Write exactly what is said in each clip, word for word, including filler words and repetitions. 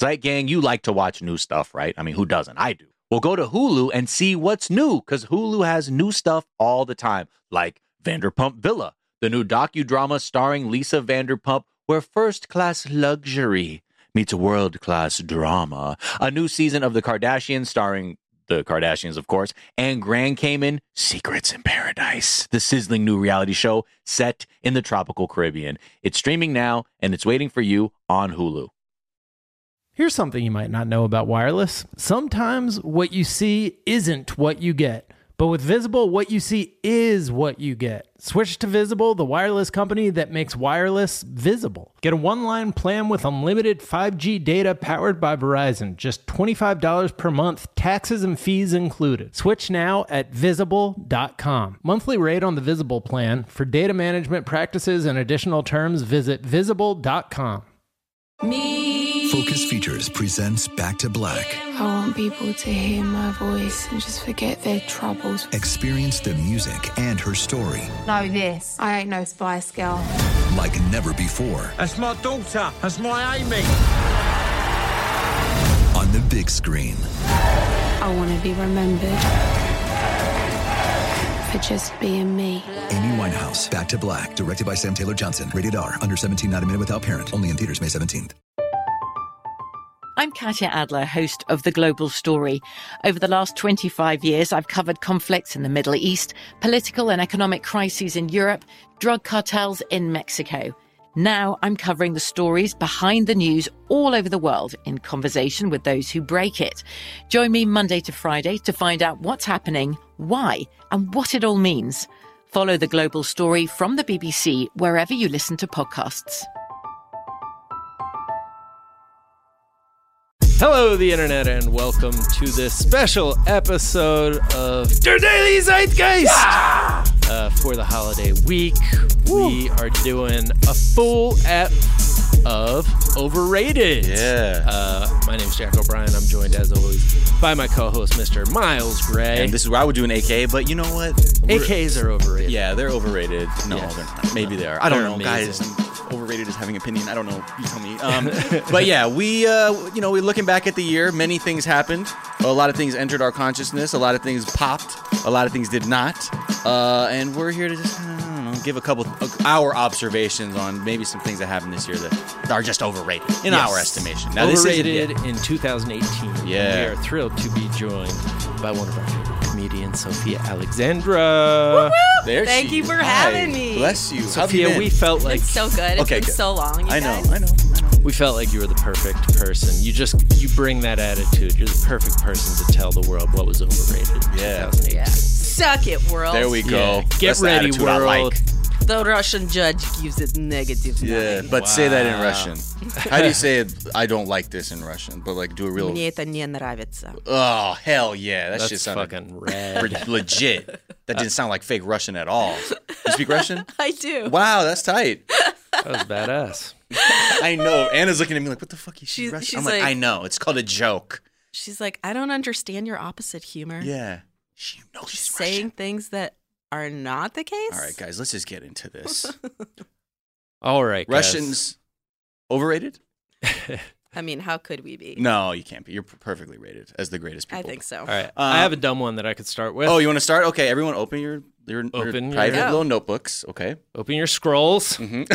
Zeit Gang, you like to watch new stuff, right? I mean, who doesn't? I do. Well, go to Hulu and see what's new, because Hulu has new stuff all the time, like Vanderpump Villa, the new docudrama starring Lisa Vanderpump, where first-class luxury meets world-class drama. A new season of The Kardashians starring the Kardashians, of course, and Grand Cayman, Secrets in Paradise, the sizzling new reality show set in the tropical Caribbean. It's streaming now, and it's waiting for you on Hulu. Here's something you might not know about wireless. Sometimes what you see isn't what you get. But with Visible, what you see is what you get. Switch to Visible, the wireless company that makes wireless visible. Get a one-line plan with unlimited five G data powered by Verizon. Just twenty-five dollars per month, taxes and fees included. Switch now at visible dot com. Monthly rate on the Visible plan. For data management practices and additional terms, visit visible dot com. Me. Focus Features presents Back to Black. I want people to hear my voice and just forget their troubles. Experience the music and her story. Know this. I ain't no Spice Girl. Like never before. That's my daughter. That's my Amy. On the big screen. I want to be remembered for just being me. Amy Winehouse, Back to Black. Directed by Sam Taylor Johnson. Rated R. Under seventeen, not admitted without parent. Only in theaters May seventeenth. I'm Katya Adler, host of The Global Story. Over the last twenty-five years, I've covered conflicts in the Middle East, political and economic crises in Europe, drug cartels in Mexico. Now I'm covering the stories behind the news all over the world in conversation with those who break it. Join me Monday to Friday to find out what's happening, why, and what it all means. Follow The Global Story from the B B C wherever you listen to podcasts. Hello, the internet, and welcome to this special episode of Der Daily Zeitgeist! Yeah! Uh, for the holiday week, Woo. we are doing a full ep of Overrated. Yeah. Uh, my name's Jack O'Brien. I'm joined, as always, by my co-host, Mister Miles Gray. And this is where I would do an A K, but you know what? A Ks are overrated. Yeah, they're overrated. No, Yeah. they're not. Maybe they are. I don't They're know, amazing. guys. Overrated is having opinion. I don't know. You tell me. Um, but yeah, we, uh, you know, we're looking back at the year. Many things happened. A lot of things entered our consciousness. A lot of things popped. A lot of things did not. Uh, and we're here to just, I don't know, give a couple of our observations on maybe some things that happened this year that are just overrated in Yes. our estimation. Now, Overrated this in two thousand eighteen. Yeah. And we are thrilled to be joined by one of our favorite comedians, Sophia Alexandra. There Thank she you is. for Hi. having me. Bless you. How have you Sophia, been? we felt like It's so good. It's Okay, been good. so long, you I know, guys. I know, I know. we felt like you were the perfect person. You just you bring that attitude. You're the perfect person to tell the world what was overrated. in Yeah. twenty eighteen. Yeah. Suck it, world. There we go. Yeah. Get That's the ready, attitude I world. like. The Russian judge gives it negative Yeah, nine. but say that in Wow. Russian. How do you say it? I don't like this in Russian, but like do a real. Мне это не nравится. Oh hell yeah, that That's shit sounded fucking rad. legit. That didn't sound like fake Russian at all. You speak Russian? I do. Wow, that's tight. That was badass. I know. Anna's looking at me like, what the fuck? You speak She's- Russian? she's I'm like, like- I know. It's called a joke. She's like, I don't understand your opposite humor. Yeah. She knows she's Saying Russian. things that are not the case. All right, guys, let's just get into this. All right, guys. Russians overrated? I mean, how could we be? No, you can't be. You're perfectly rated as the greatest people. I think so. All right. Uh, I have a dumb one that I could start with. Oh, you want to start? Okay, everyone, open your your, your Open your- private Yeah. little notebooks. Okay. Open your scrolls. Mm-hmm.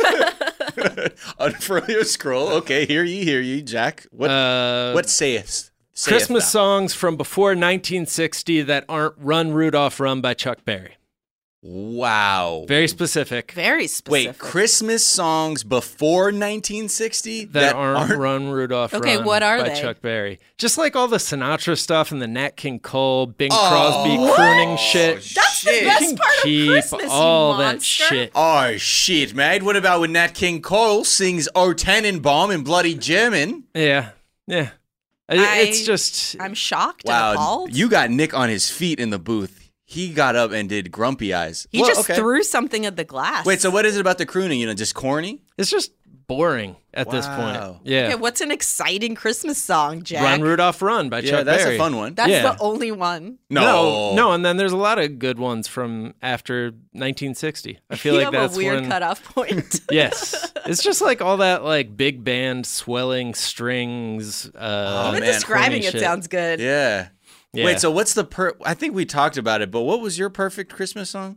Unfurl your scroll. Okay, hear ye, hear ye, Jack. What Uh, what sayest? sayest Christmas thou? songs from before nineteen sixty that aren't Run Rudolph Run by Chuck Berry. Wow. Very specific. Very specific. Wait, Christmas songs before nineteen sixty That, aren't, Run Rudolph Okay, Run what are by they? Chuck Berry. Just like all the Sinatra stuff and the Nat King Cole, Bing Oh, Crosby what? crooning shit. That's the shit. best You can part of keep Christmas, you all that monster. shit. Oh shit, man! What about when Nat King Cole sings "O Tannenbaum" in bloody German? Yeah, yeah. I- I- it's just I'm shocked and Wow, appalled. you got Nick on his feet in the booth. He got up and did grumpy eyes. he Well, just okay. threw something at the glass. Wait, so what is it about the crooning? You know, just corny? it's just boring at this Wow. point. Yeah. Okay, what's an exciting Christmas song, Jack? Run, Rudolph, Run by Yeah, Chuck that's Berry. a fun one. That's Yeah. the only one. No. no, no, and then there's a lot of good ones from after nineteen sixty. I feel you like have that's a weird when. cutoff point. Yes, it's just like all that like big band swelling strings. Uh, Even man, describing corny it shit. sounds good. Yeah. Yeah. Wait, so what's the per? I think we talked about it, but what was your perfect Christmas song?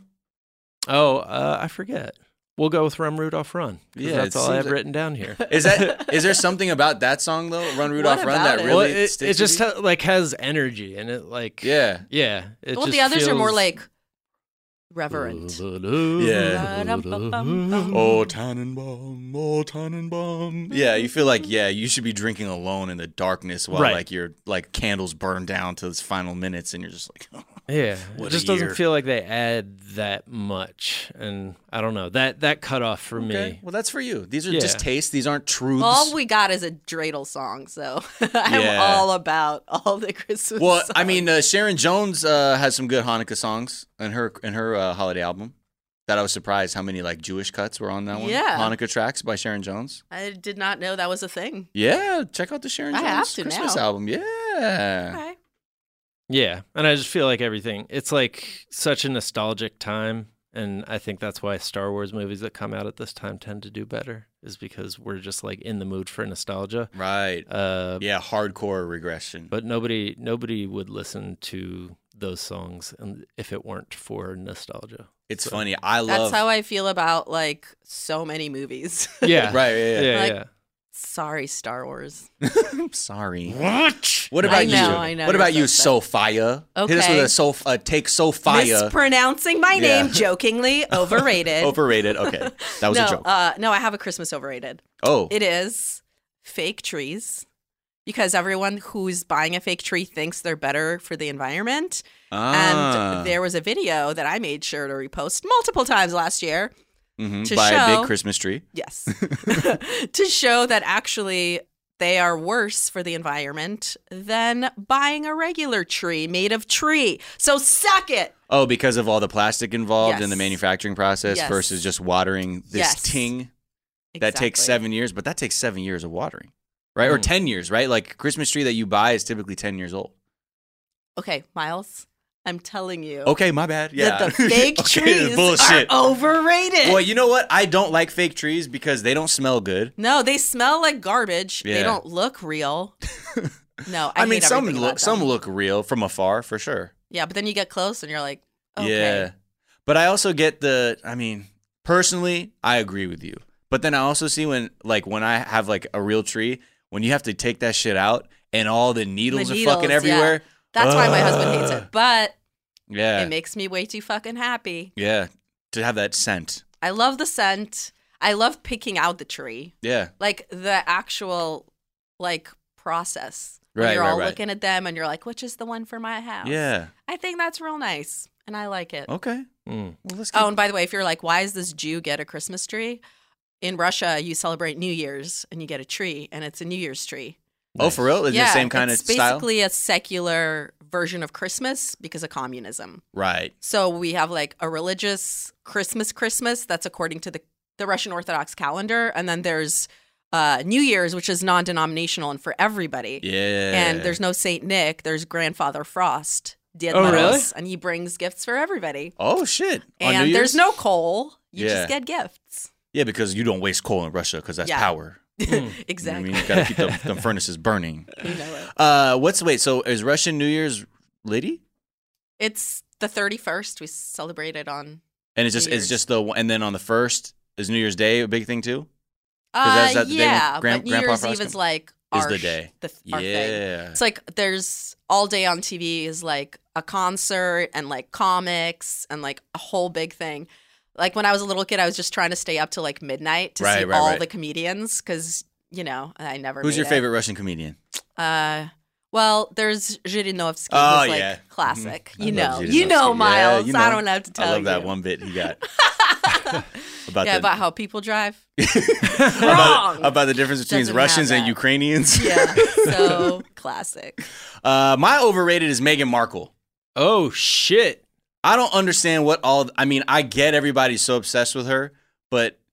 Oh, uh, I forget. We'll go with Run, Rudolph, Run. 'Cause Yeah, that's it all I seems have like- written down here. Is that is there something about that song though, Run Rudolph What Run, about that it? really Well, it, sticks it with just you? ha- like has energy and it like Yeah. yeah. It Well, just the others are more feels- like reverent. Yeah. Ba-dum-bum-bum. Oh Tannenbaum, oh Tannenbaum. Yeah, you feel like yeah, you should be drinking alone in the darkness while Right. like your like candles burn down to its final minutes, and you're just like, Yeah, What it a just year. doesn't feel like they add that much, and I don't know that that cutoff for okay, me. well that's for you. These are Yeah. just tastes. These aren't truths. All we got is a dreidel song, so I'm Yeah. all about all the Christmas well, songs. I mean, uh, Sharon Jones uh, has some good Hanukkah songs in her in her uh, holiday album. That I was surprised how many like Jewish cuts were on that one. Yeah. Hanukkah tracks by Sharon Jones. I did not know that was a thing. Yeah, check out the Sharon I Jones have to Christmas now. album. Yeah. Okay. Yeah, and I just feel like everything. It's like such a nostalgic time, and I think that's why Star Wars movies that come out at this time tend to do better. Is because we're just like in the mood for nostalgia. Right. Uh, Yeah, hardcore regression. But nobody nobody would listen to those songs and if it weren't for nostalgia. It's So- funny. I That's love. how I feel about like so many movies. Yeah, Right. Yeah. yeah. yeah, Like- yeah. Sorry, Star Wars. I'm sorry. What? What about I you? know, I know, What you're about so you, upset. Sophia? Hit us with Okay. a Soph- uh, take Sophia. Mispronouncing my Yeah. name jokingly, overrated. Overrated. Okay, that was no, a joke. Uh, no, I have a Christmas overrated. oh, It is fake trees. Because everyone who's buying a fake tree thinks they're better for the environment. ah. And there was a video that I made sure to repost multiple times last year. Mhm, to by a show- big Christmas tree. Yes. To show that actually they are worse for the environment than buying a regular tree made of tree. So suck it. Oh, because of all the plastic involved in the Yes. manufacturing process Yes. versus just watering this Yes. ting that takes Exactly. seven years, but that takes seven years of watering, right? Or Mm. ten years, right? Like a Christmas tree that you buy is typically ten years old. Okay, Miles, I'm telling you. Okay, my bad. Yeah, That the fake Okay, trees bullshit. are overrated. Well, you know what? I don't like fake trees because they don't smell good. No, they smell like garbage. Yeah. They don't look real. No, I, I, mean, hate some everything look about some them. look real from afar for sure. Yeah, but then you get close and you're like, okay. Yeah, but I also get the. I mean, personally, I agree with you. But then I also see when, like, when I have like a real tree, when you have to take that shit out and all the needles, The are needles, fucking yeah. everywhere. That's why my husband hates Ugh. it. But Yeah, it makes me way too fucking happy. yeah, to have that scent. I love the scent. I love picking out the tree. Yeah, Like the actual like process. When Right, you're right, all right. looking at them and you're like, which is the one for my house? yeah. I think that's real nice. And I like it. Okay. Mm. Well, let's keep Oh, and by the way, if you're like, why does this Jew get a Christmas tree? In Russia, you celebrate New Year's and you get a tree, and it's a New Year's tree. Oh, for real? Is it yeah, the same kind it's of style? basically a secular version of Christmas because of communism. Right. So we have like a religious Christmas Christmas that's according to the, the Russian Orthodox calendar. And then there's uh, New Year's, which is non-denominational and for everybody. Yeah. And there's no Saint Nick. There's Grandfather Frost. Did Oh, really? Moroz, and he brings gifts for everybody. Oh shit. On New And Year's? there's no coal. You Yeah. just get gifts. Yeah, because you don't waste coal in Russia because that's Yeah. power. You know what Exactly. I mean, you gotta keep them, them furnaces burning. You know it. Uh, what's wait? So is Russian New Year's Lady? It's the thirty-first. We celebrate it on. And it's just New it's just the and then on the first is New Year's Day a big thing too? Uh, that's- that's the day when yeah, Gran- but New Grandpa Year's Frost Eve is comes? like Is our the sh- day. the, our thing. Yeah. It's like there's all day on T V is like a concert and like comics and like a whole big thing. Like when I was a little kid, I was just trying to stay up till like midnight to Right, see right, all right. the comedians because you know I never. Who's made your it. favorite Russian comedian? Uh, well, there's Zhirinovsky, Oh, who's like yeah. classic. Mhm. You I know, love you know, Zhirinovsky. Yeah, Miles. you know. I don't have to tell I love you. that one bit he got. about yeah, the, about how people drive. about, Wrong. about the difference between Doesn't Russians have and that. Ukrainians. Yeah, so classic. Uh, my overrated is Meghan Markle. Oh shit! I don't understand what all. I mean, I get everybody's so obsessed with her, but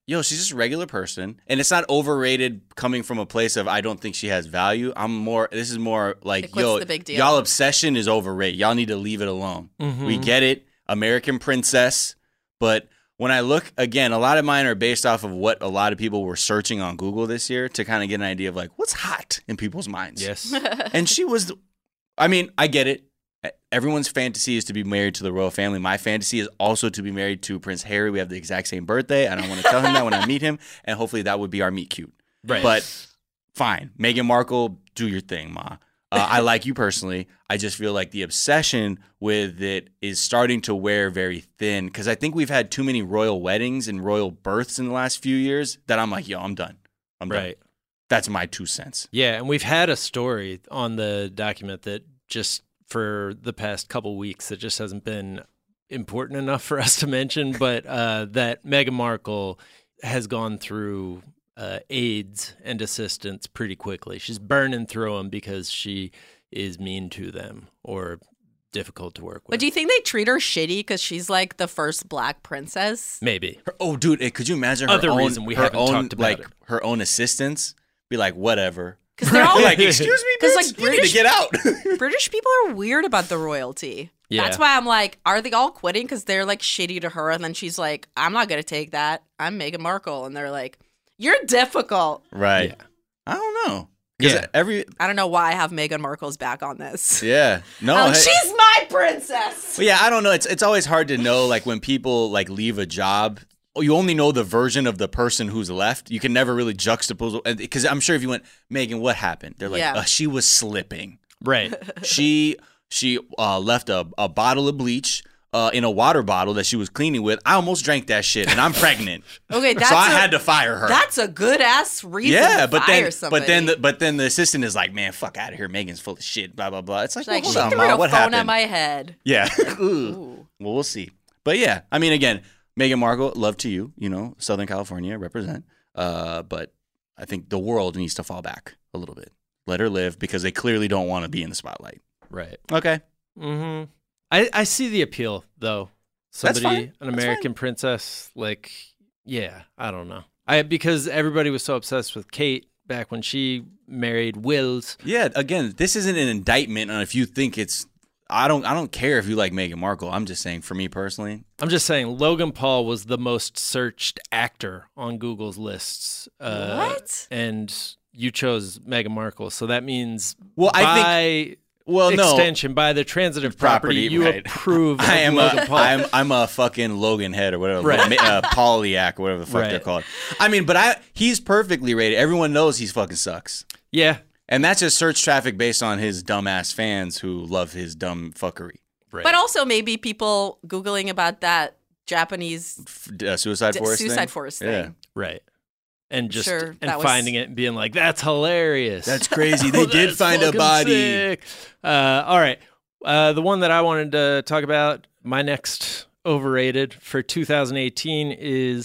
yo, she's just a regular person. And it's not overrated coming from a place of I don't think she has value. I'm more, this is more like, Like, what's yo, the big deal? y'all obsession is overrated. Y'all need to leave it alone. Mhm. We get it. American princess. But when I look, again, a lot of mine are based off of what a lot of people were searching on Google this year to kind of get an idea of like, what's hot in people's minds. Yes. And she was, I mean, I get it. Everyone's fantasy is to be married to the royal family. My fantasy is also to be married to Prince Harry. We have the exact same birthday, and I want to tell him that when I meet him, and hopefully that would be our meet cute. Right. But fine. Meghan Markle, do your thing, ma. Uh, I like you personally. I just feel like the obsession with it is starting to wear very thin because I think we've had too many royal weddings and royal births in the last few years that I'm like, yo, I'm done. I'm done. Right. That's my two cents. Yeah, and we've had a story on the document that just for the past couple weeks that just hasn't been important enough for us to mention, but uh, that Meghan Markle has gone through uh, aides and assistants pretty quickly. She's burning through them because she is mean to them or difficult to work with. But do you think they treat her shitty because she's like the first black princess? Maybe. Her, oh, dude, eh, could you imagine her Other own, reason we her haven't own, talked about like, it. her own assistants be like, whatever. Because they're all like, excuse me, 'Cause, bitch, like, you need British- to get out. British people are weird about the royalty. Yeah. That's why I'm like, are they all quitting because they're like shitty to her? And then she's like, I'm not going to take that. I'm Meghan Markle. And they're like, you're difficult. Right. Yeah. I don't know. 'Cause Yeah. every I don't know why I have Meghan Markle's back on this. yeah. No. I'm like, hey- she's my princess. But yeah, I don't know. It's it's always hard to know like when people like leave a job. You only know the version of the person who's left. You can never really juxtapose because I'm sure if you went, Megan, what happened? They're like, Yeah. uh, she was slipping. Right. She she uh, left a, a bottle of bleach uh, in a water bottle that she was cleaning with. I almost drank that shit, and I'm pregnant. Okay, that's so I a- had to fire her. That's a good ass reason yeah, to but fire then somebody. but then the, but then the assistant is like, man, fuck out of here. Megan's full of shit. Blah blah blah. It's like, She's like, well, she hold on, threw Ma, a what phone happened? at my head. Yeah. Ooh. Ooh. Well, we'll see. But yeah, I mean, again, Meghan Markle, love to you. You know, Southern California, represent. Uh, but I think the world needs to fall back a little bit. Let her live because they clearly don't want to be in the spotlight. Right. Okay. Mm-hmm. I, I see the appeal, though. That's Somebody, fine. an That's American princess, like, yeah, I don't know. I because everybody was so obsessed with Kate back when she married Wills. Yeah. Again, this isn't an indictment on if you think it's. I don't. I don't care if you like Meghan Markle. I'm just saying, for me personally, I'm just saying, Logan Paul was the most searched actor on Google's lists. Uh, What? And you chose Meghan Markle, so that means Well, I by think- well, no. extension, by the transitive property, Property, you right. approve of I am Logan a, Paul. I'm I'm a fucking Logan head or whatever, Right. uh, Pauliac or whatever the fuck Right. they're called. I mean, but I he's perfectly rated. Everyone knows he's fucking sucks. yeah, And that's just search traffic based on his dumbass fans who love his dumb fuckery. right. But also maybe people Googling about that Japanese F- uh, Suicide d- Forest Suicide thing? Forest Yeah. thing. Right. And just Sure, and that was- finding it and being like, that's hilarious. That's crazy. They Oh, did that's find a fucking body. sick. Uh, all right. Uh, the one that I wanted to talk about, my next overrated for two thousand eighteen is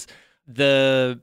the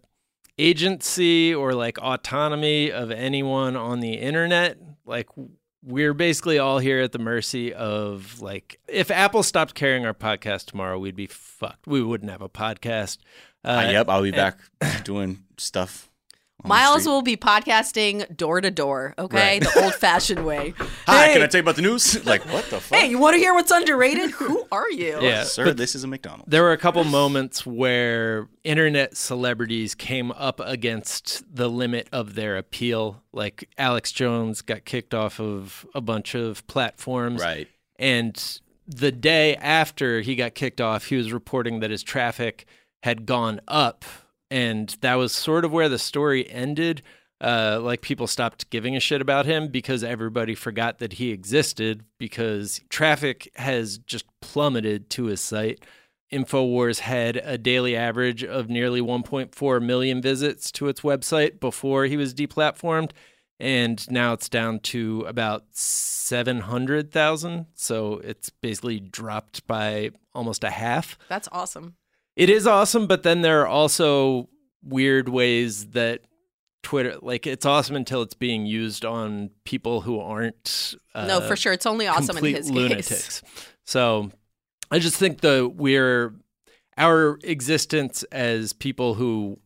agency or like autonomy of anyone on the internet. Like we're basically all here at the mercy of like, if Apple stopped carrying our podcast tomorrow, we'd be fucked. We wouldn't have a podcast. Uh, yep, I'll be and- back doing stuff. on the Miles street. will be podcasting door to door, okay? Right. The old fashioned way. Hi, hey, can I tell you about the news? Like, what the fuck? hey, you want to hear what's underrated? Who are you? Yeah, Sir, but this is a McDonald's. there were a couple moments where internet celebrities came up against the limit of their appeal. Like Alex Jones got kicked off of a bunch of platforms. Right. And the day after he got kicked off, he was reporting that his traffic had gone up. And that was sort of where the story ended. Uh, like people stopped giving a shit about him because everybody forgot that he existed because traffic has just plummeted to his site. InfoWars had a daily average of nearly one point four million visits to its website before he was deplatformed. And now it's down to about seven hundred thousand. So it's basically dropped by almost a half. That's awesome. It is awesome, but then there are also weird ways that Twitter, like it's awesome until it's being used on people who aren't uh, no, for sure. It's only awesome in complete his lunatics. case. So I just think the we're our existence as people who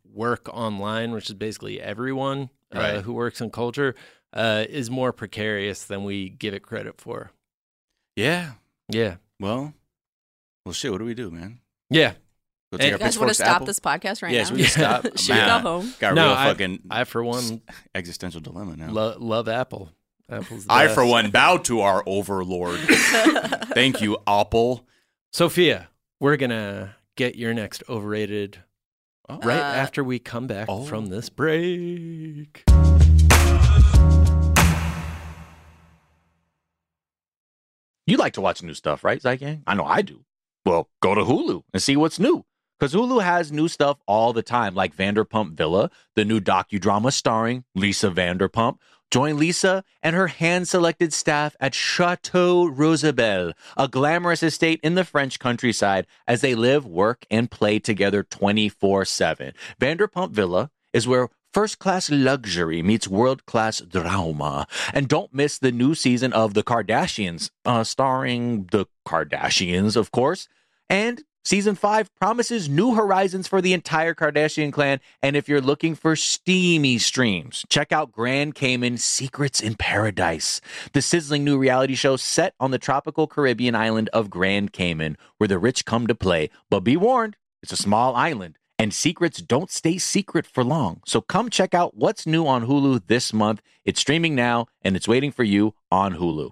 work online, which is basically everyone uh, Right. who works in culture, uh, is more precarious than we give it credit for. Yeah. Yeah. Well, well, shit. What do we do, man? Yeah. Go Hey, take our You guys want to pitchforks stop apple? this podcast right Yeah, now? should we stop? Should we Man, go home? Got a No, real I- fucking I, for one, existential dilemma now. lo- love Apple. Apple's the I, best. for one, bow to our overlord. Thank you, Apple. Sophia, we're going to get your next overrated Oh. right Uh, after we come back oh. from this break. You like to watch new stuff, right, Zygang? I know I do. Well, go to Hulu and see what's new. Because Hulu has new stuff all the time, like Vanderpump Villa, the new docudrama starring Lisa Vanderpump. Join Lisa and her hand-selected staff at Chateau Rosabelle, a glamorous estate in the French countryside, as they live, work, and play together twenty-four seven. Vanderpump Villa is where first-class luxury meets world-class drama. And don't miss the new season of The Kardashians, uh, starring the Kardashians, of course. And season five promises new horizons for the entire Kardashian clan. And if you're looking for steamy streams, check out Grand Cayman Secrets in Paradise, the sizzling new reality show set on the tropical Caribbean island of Grand Cayman, where the rich come to play. But be warned, it's a small island, and secrets don't stay secret for long. So come check out what's new on Hulu this month. It's streaming now, and it's waiting for you on Hulu.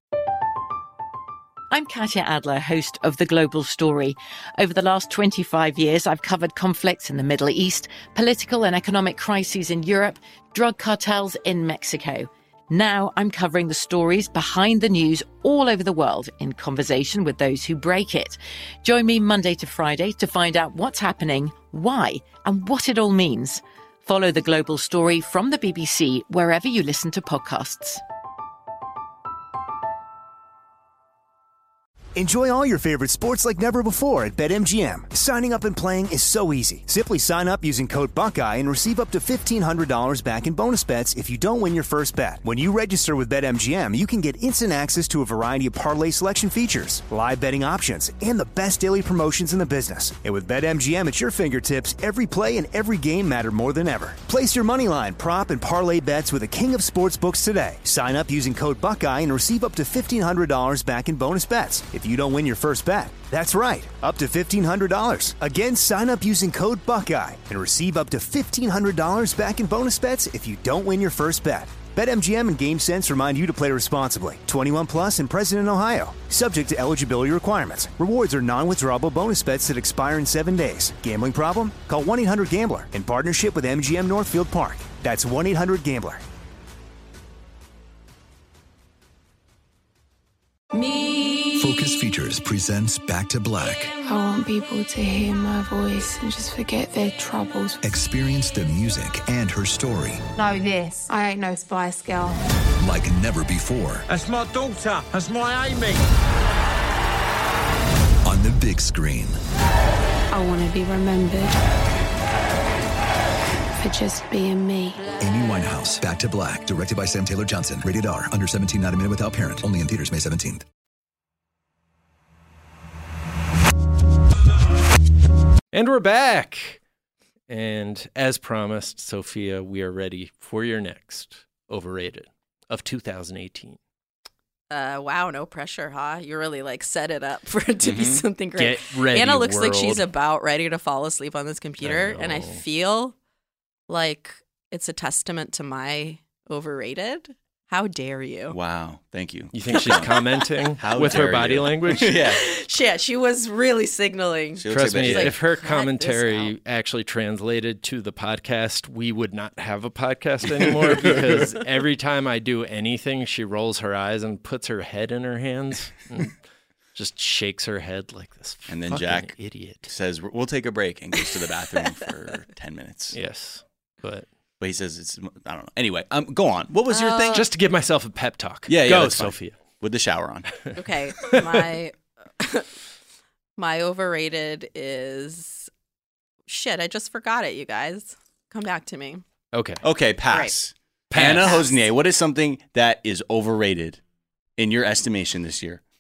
I'm Katya Adler, host of The Global Story. Over the last twenty-five years, I've covered conflicts in the Middle East, political and economic crises in Europe, drug cartels in Mexico. Now I'm covering the stories behind the news all over the world in conversation with those who break it. Join me Monday to Friday to find out what's happening, why, and what it all means. Follow The Global Story from the B B C wherever you listen to podcasts. Enjoy all your favorite sports like never before at BetMGM. Signing up and playing is so easy. Simply sign up using code Buckeye and receive up to fifteen hundred dollars back in bonus bets if you don't win your first bet. When you register with BetMGM, you can get instant access to a variety of parlay selection features, live betting options, and the best daily promotions in the business. And with BetMGM at your fingertips, every play and every game matter more than ever. Place your moneyline, prop, and parlay bets with the king of sportsbooks today. Sign up using code Buckeye and receive up to fifteen hundred dollars back in bonus bets if you don't win your first bet. That's right, up to fifteen hundred dollars. Again, sign up using code Buckeye and receive up to fifteen hundred dollars back in bonus bets if you don't win your first bet. BetMGM and GameSense remind you to play responsibly. twenty-one plus and present in Ohio. Subject to eligibility requirements. Rewards are non-withdrawable bonus bets that expire in seven days. Gambling problem? Call one eight hundred gambler in partnership with M G M Northfield Park. That's one eight hundred gambler. Me. Focus Features presents Back to Black. I want people to hear my voice and just forget their troubles. Experience the music and her story Know this. I ain't no Spice Girl. like never before That's my daughter. That's my Amy. on the big screen. I want to be remembered for just being me. Amy Winehouse, Back to Black, directed by Sam Taylor Johnson. Rated R, under seventeen, not admitted without parent. Only in theaters May seventeenth. And we're back. And as promised, Sophia, we are ready for your next overrated of two thousand eighteen. Uh, wow, no pressure, huh? You really like set it up for it to be Mhm. something great. Get ready, Anna looks like world. she's about ready to fall asleep on this computer, I and I know. feel like it's a testament to my overrated. How dare you? Wow. Thank you. You think she's commenting How with her dare body you. language? Yeah. Shit, she was really signaling. She looks Trust like me, that- like, if her "Cut this commentary out." actually translated to the podcast, we would not have a podcast anymore because every time I do anything, she rolls her eyes and puts her head in her hands and just shakes her head like this And then fucking Jack idiot. says, we'll take a break, and goes to the bathroom for ten minutes. Yes, but But he says it's, I don't know. Anyway, um, go on. What was your Uh, thing? just to give myself a pep talk. Yeah, yeah, Go, that's fine. Sophia. With the shower on. Okay, my my overrated is shit. I just forgot it. You guys, come back to me. Okay. Okay, pass. Pass. Anna Pass. Hosnier, what is something that is overrated in your estimation this year?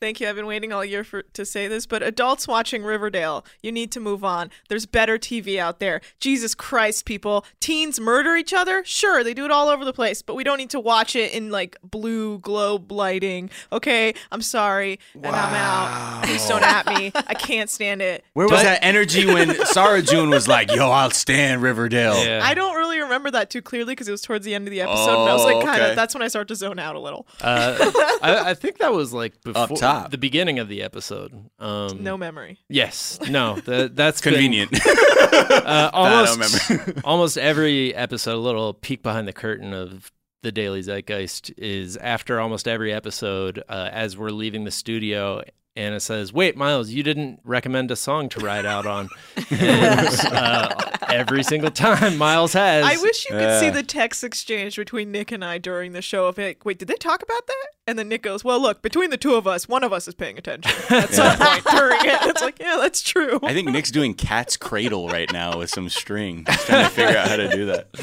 Thank you. I've been waiting all year for to say this, but adults watching Riverdale, you need to move on. There's better T V out there. Jesus Christ, people. Teens murder each other? Sure, they do it all over the place, but we don't need to watch it in like blue globe lighting. Okay, I'm sorry, and wow. I'm out. Please don't at me. I can't stand it. Where was but- that energy when Sarah June was like, yo, I'll stand Riverdale? Yeah. I don't really remember that too clearly because it was towards the end of the episode, oh, and I was like, kind of, okay. That's when I start to zone out a little. Uh, I, I think that was like before Up top. The beginning of the episode. Um, no memory. Yes. No, the, that's convenient. Been, uh, almost, almost every episode, a little peek behind the curtain of the Daily Zeitgeist is after almost every episode, uh, as we're leaving the studio, Anna says, wait, Miles, you didn't recommend a song to ride out on. And, uh, every single time Miles has. I wish you could uh, see the text exchange between Nick and I during the show of like, wait, did they talk about that? And then Nick goes, well, look, between the two of us, one of us is paying attention at some point during it. It's like, yeah, that's true. I think Nick's doing Cat's Cradle right now with some string. He's trying to figure out how to do that.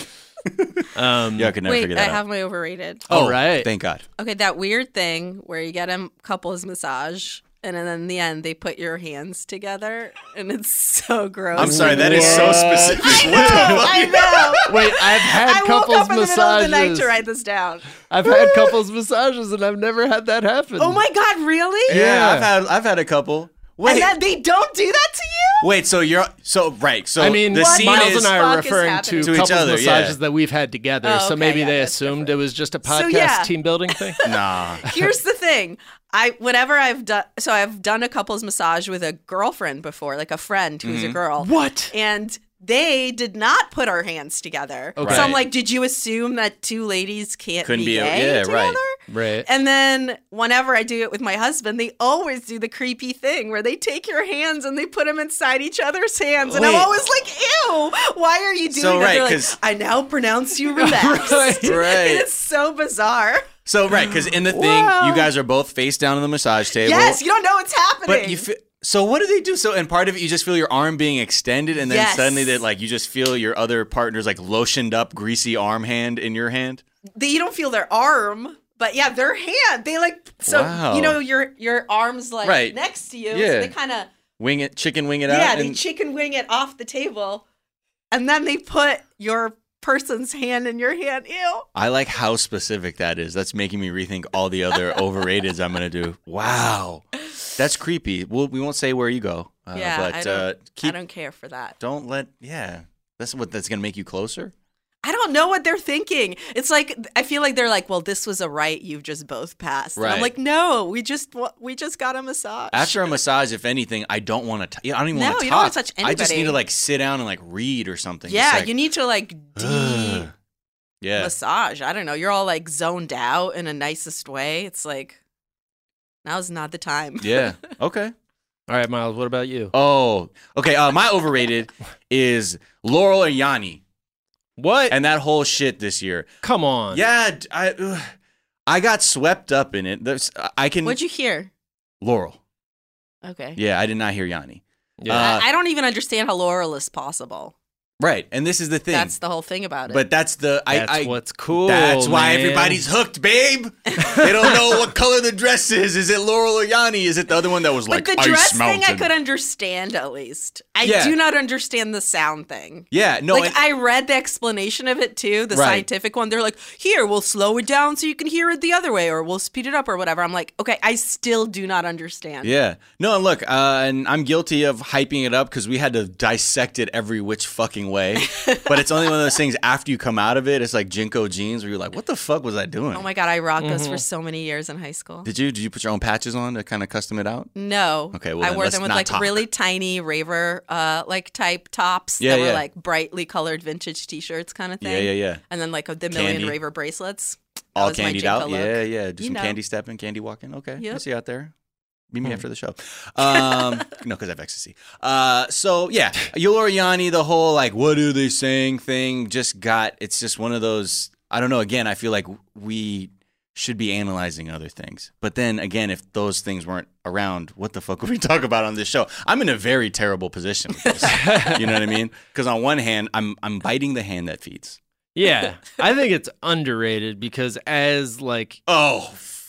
Um, yeah, I could never wait, figure that I out. have my overrated. Oh, oh, right. Thank God. Okay, that weird thing where you get a couple's massage. And then in the end, they put your hands together, and it's so gross. I'm sorry, that is so specific. I know, I know. Wait, I've had I couples woke up in the massages. middle of the night to write this down. I've had couples massages, and I've never had that happen. Oh my God, really? Yeah, Yeah. I've had I've had a couple. Wait, And that they don't do that to you? wait. So you're so right. So I mean, the scene Miles is and I are fuck is referring to, happening? To each couples other, yeah. massages that we've had together, Oh, so okay, maybe yeah, they that's assumed different. it was just a So, podcast yeah. team building thing. nah. Here's the thing. I whenever I've done so I've done a couple's massage with a girlfriend before, like a friend who's Mm-hmm. a girl. What? And they did not put our hands together. Okay. So I'm like, did you assume that two ladies can't Couldn't be be a- gay yeah, together? right. Right. And then whenever I do it with my husband, they always do the creepy thing where they take your hands and they put them inside each other's hands. And I'm Wait. always like, ew, why are you doing So, that? right, They're like, 'cause- I now pronounce you relaxed. Right. Right. It's so bizarre. So right, because in the thing, Wow. you guys are both face down on the massage table. Yes, you don't know what's happening. But you feel. So what do they do? So and part of it, you just feel your arm being extended, and then Yes. suddenly that like you just feel your other partner's like lotioned up, greasy arm hand in your hand. They, you don't feel their arm, but yeah, their hand. They like so Wow. you know your your arms like Right. next to you. Yeah. So they kind of Wing it, chicken wing it yeah out. they and- chicken wing it off the table, and then they put your person's hand in your hand. Ew. I like how specific that is. That's making me rethink all the other overrateds I'm gonna do. Wow, that's creepy. We'll, we won't say where you go. Uh, Yeah, but I don't, uh, keep, I don't care for that. don't let. Yeah, that's what that's gonna make you closer. I don't know what they're thinking. It's like I feel like they're like, well, this was a right you've just both passed. And I'm Right. like, no, we just wa- we just got a massage. After a massage, if anything, I don't want to. T- I don't even No, want to you talk. don't wanna touch I just need to anybody. like sit down and like read or something. Just, yeah, like, you need to like de yeah. massage. I don't know. You're all like zoned out in a nicest way. It's like now's not the time. Yeah. Okay. All right, Miles, what about you? Oh, okay. Uh, my overrated is Laurel and Yanni What? and that whole shit this year. Come on. Yeah, d- I ugh, I got swept up in it. There's, I can What'd you hear? Laurel. Okay. Yeah, I did not hear Yanni. Yeah. Uh, I, I don't even understand how Laurel is possible. Right, and this is the thing. That's the whole thing about it. But that's the I. That's I what's cool. That's why man. everybody's hooked, babe. They don't know what color the dress is. Is it Laurel or Yanni? Is it the other one that was like But the Ice dress Mountain? thing I could understand at least. I Yeah. do not understand the sound thing. Yeah, no. like and- I read the explanation of it too, the Right. scientific one. They're like, here, we'll slow it down so you can hear it the other way, or we'll speed it up or whatever. I'm like, okay, I still do not understand. Yeah. No, and look, uh, and I'm guilty of hyping it up because we had to dissect it every which fucking way. But it's only one of those things after you come out of it, it's like Jinko jeans where you're like, what the fuck was I doing? Oh my god, I rocked those Mm-hmm. for so many years in high school. Did you? Did you put your own patches on to kind of custom it out? No. Okay, well I then wore let's them with not like talk. really tiny raver uh like type tops Yeah, that were yeah. like brightly colored vintage t-shirts kind of thing. Yeah, yeah, yeah. And then like the million Candy. raver bracelets. That All was my candied Jinko out? look. Yeah, yeah. Do You some know. candy stepping, candy walking. Okay. I Yep. see you out there. Meet me after the show. Um, no, because I have ecstasy. Uh, so, yeah, Yanni, the whole, like, what are they saying thing just got, it's just one of those, I don't know, again, I feel like we should be analyzing other things. But then, again, if those things weren't around, what the fuck would we talk about on this show? I'm in a very terrible position with this. You know what I mean? Because on one hand, I'm I'm biting the hand that feeds. Yeah. I think it's underrated because as like Oh,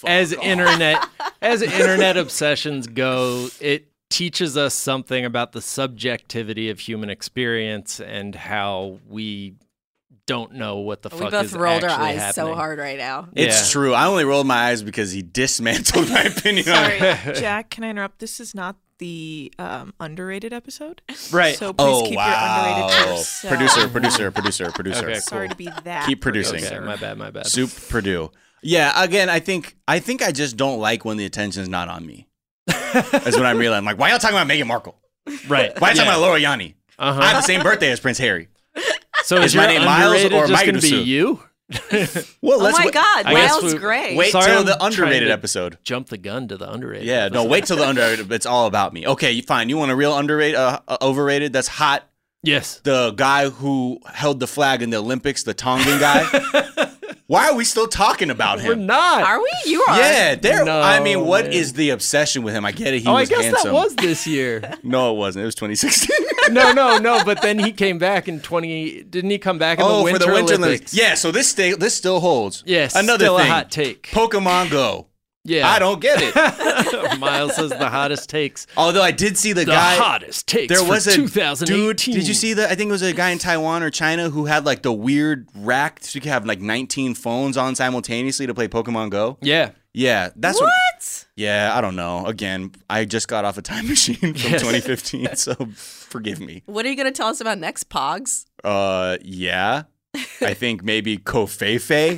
as internet as internet obsessions go, it teaches us something about the subjectivity of human experience and how we don't know what the we fuck both is rolled our actually eyes happening. so hard right now. It's Yeah. true. I only rolled my eyes because he dismantled my opinion on Sorry, it. Jack, can I interrupt? This is not the um, underrated episode. Right. So please Oh, keep wow. your underrated to yourself. Producer, producer, producer, producer. Okay, Sorry cool. to be that. Keep producing. Okay, my bad, my bad. Soup Purdue. Yeah, again, I think I think I just don't like when the attention's not on me. That's what I'm realizing. I'm like, why y'all talking about Meghan Markle? Right. Why y'all Yeah. talking about Laura Yanni? Uh-huh. I have the same birthday as Prince Harry. So is, Is my your name Miles underrated or just Mike going to be Dusu? you? Well, Oh let's my wait, God, I guess Miles we- Gray. wait Sorry, till I'm the trying underrated to episode. Jump the gun to the underrated. Yeah, no, episode. wait till the underrated. It's all about me. Okay, fine. You want a real underrated, uh, uh, overrated? That's hot. Yes. The guy who held the flag in the Olympics, the Tongan guy. Why are we still talking about him? We're not. Are we? You are. Yeah, there. No, I mean, what is man. the obsession with him? I get it. He oh, I was guess handsome. that was this year. No, it wasn't. It was twenty sixteen. no, no, no. But then he came back in twenty. Didn't he come back in oh, the Winter for the Winter Olympics? Olympics. Yeah. So this stay, this still holds. Yes. Another still thing. a hot take. Pokemon Go. Yeah. I don't get it. Miles says the hottest takes. Although I did see the, The guy. hottest takes There for was a two thousand eighteen. dude. Did you see the? I think it was a guy in Taiwan or China who had like the weird rack, so you could have like nineteen phones on simultaneously to play Pokemon Go. Yeah. Yeah, that's What? what. Yeah, I don't know. Again, I just got off a time machine from Yes. twenty fifteen, so forgive me. What are you going to tell us about next, Pogs? Uh, yeah, I think maybe Kofefe.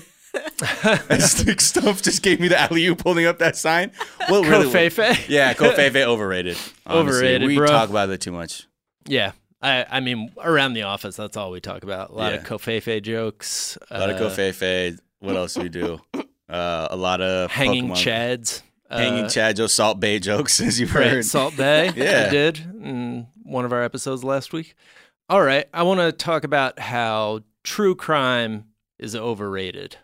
Stick Stuff just gave me the alley oop holding up that sign. Well, really, Kofefe? Yeah, Kofefe overrated. Honestly. Overrated, We bro. talk about it too much. Yeah. I, I mean, around the office, that's all we talk about. A lot Yeah. of Kofefe jokes. A lot uh, of Kofefe. What else do we do? Uh, a lot of Hanging Pokemon. Chads. Hanging uh, Chad Joe Salt Bay jokes, as you've Right, heard. Salt Bay. Yeah. I did in one of our episodes last week. All right. I want to talk about how true crime is overrated.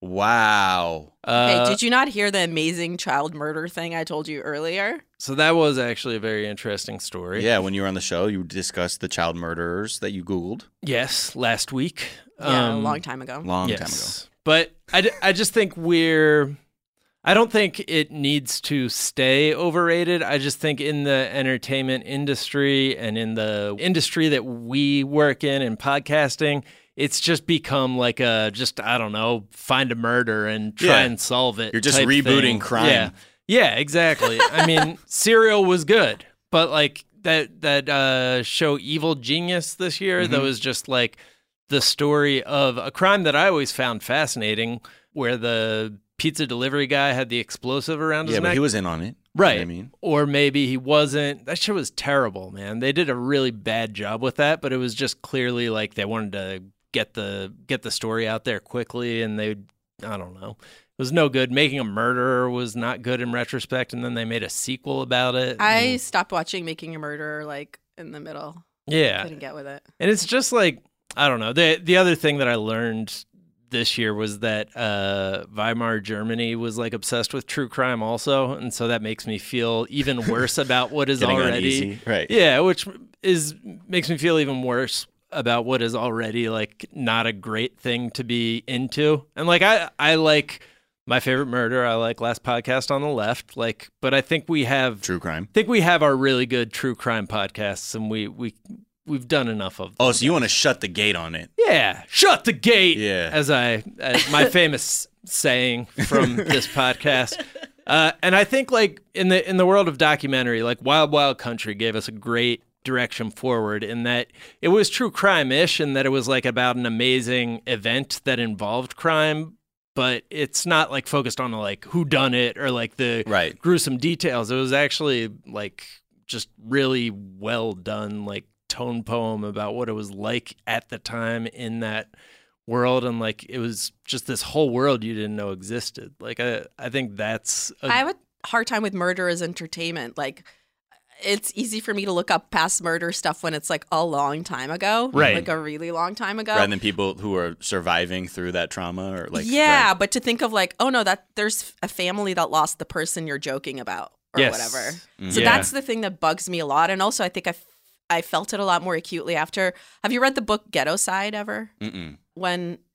Wow. Uh, hey, did you not hear the amazing child murder thing I told you earlier? So that was actually a very interesting story. Yeah, when you were on the show, you discussed the child murderers that you Googled. Yes, last week. Yeah, Um, a long time ago. Long yes. time ago. But I, d- I just think we're... I don't think it needs to stay overrated. I just think in the entertainment industry and in the industry that we work in in podcasting, it's just become like a just, I don't know, find a murder and try Yeah. and solve it. You're just type rebooting thing. crime. Yeah. Yeah, exactly. I mean, Serial was good, but like that that uh, show Evil Genius this year, Mm-hmm. that was just like the story of a crime that I always found fascinating, where the pizza delivery guy had the explosive around his Yeah, neck. but he was in on it. You know right. what I mean, Or maybe he wasn't. That shit was terrible, man. They did a really bad job with that, but it was just clearly like they wanted to get the get the story out there quickly, and they, I don't know. It was no good. Making a Murderer was not good in retrospect, and then they made a sequel about it. I and- stopped watching Making a Murderer like in the middle. yeah. Couldn't get with it. And it's just like, I don't know. The the other thing that I learned this year was that uh, Weimar Germany was like obsessed with true crime also, and so that makes me feel even worse about what is Getting already uneasy. Right. yeah, which is makes me feel even worse about what is already like not a great thing to be into. And like I I like My Favorite Murder, I like Last Podcast on the Left, like, but I think we have True crime. I think we have our really good true crime podcasts, and we we we've done enough of them. Oh, so you want to shut the gate on it? Yeah, shut the gate. Yeah. as I as my famous saying from this podcast. Uh, and I think like in the in the world of documentary, like Wild Wild Country gave us a great direction forward in that it was true crime-ish, and that it was like about an amazing event that involved crime, but it's not like focused on like who done it or like the Right. gruesome details. It was actually like just really well done, like tone poem about what it was like at the time in that world, and like it was just this whole world you didn't know existed. Like I, I think that's a, I have a hard time with murder as entertainment. Like, it's easy for me to look up past murder stuff when it's like a long time ago, Right. Like a really long time ago. Rather than people who are surviving through that trauma, or like yeah, right. but to think of like, oh no, that there's a family that lost the person you're joking about or Yes. whatever. Mm-hmm. So Yeah. that's the thing that bugs me a lot. And also, I think I, f- I felt it a lot more acutely after. Have you read the book Ghetto Side ever? Mm-mm. When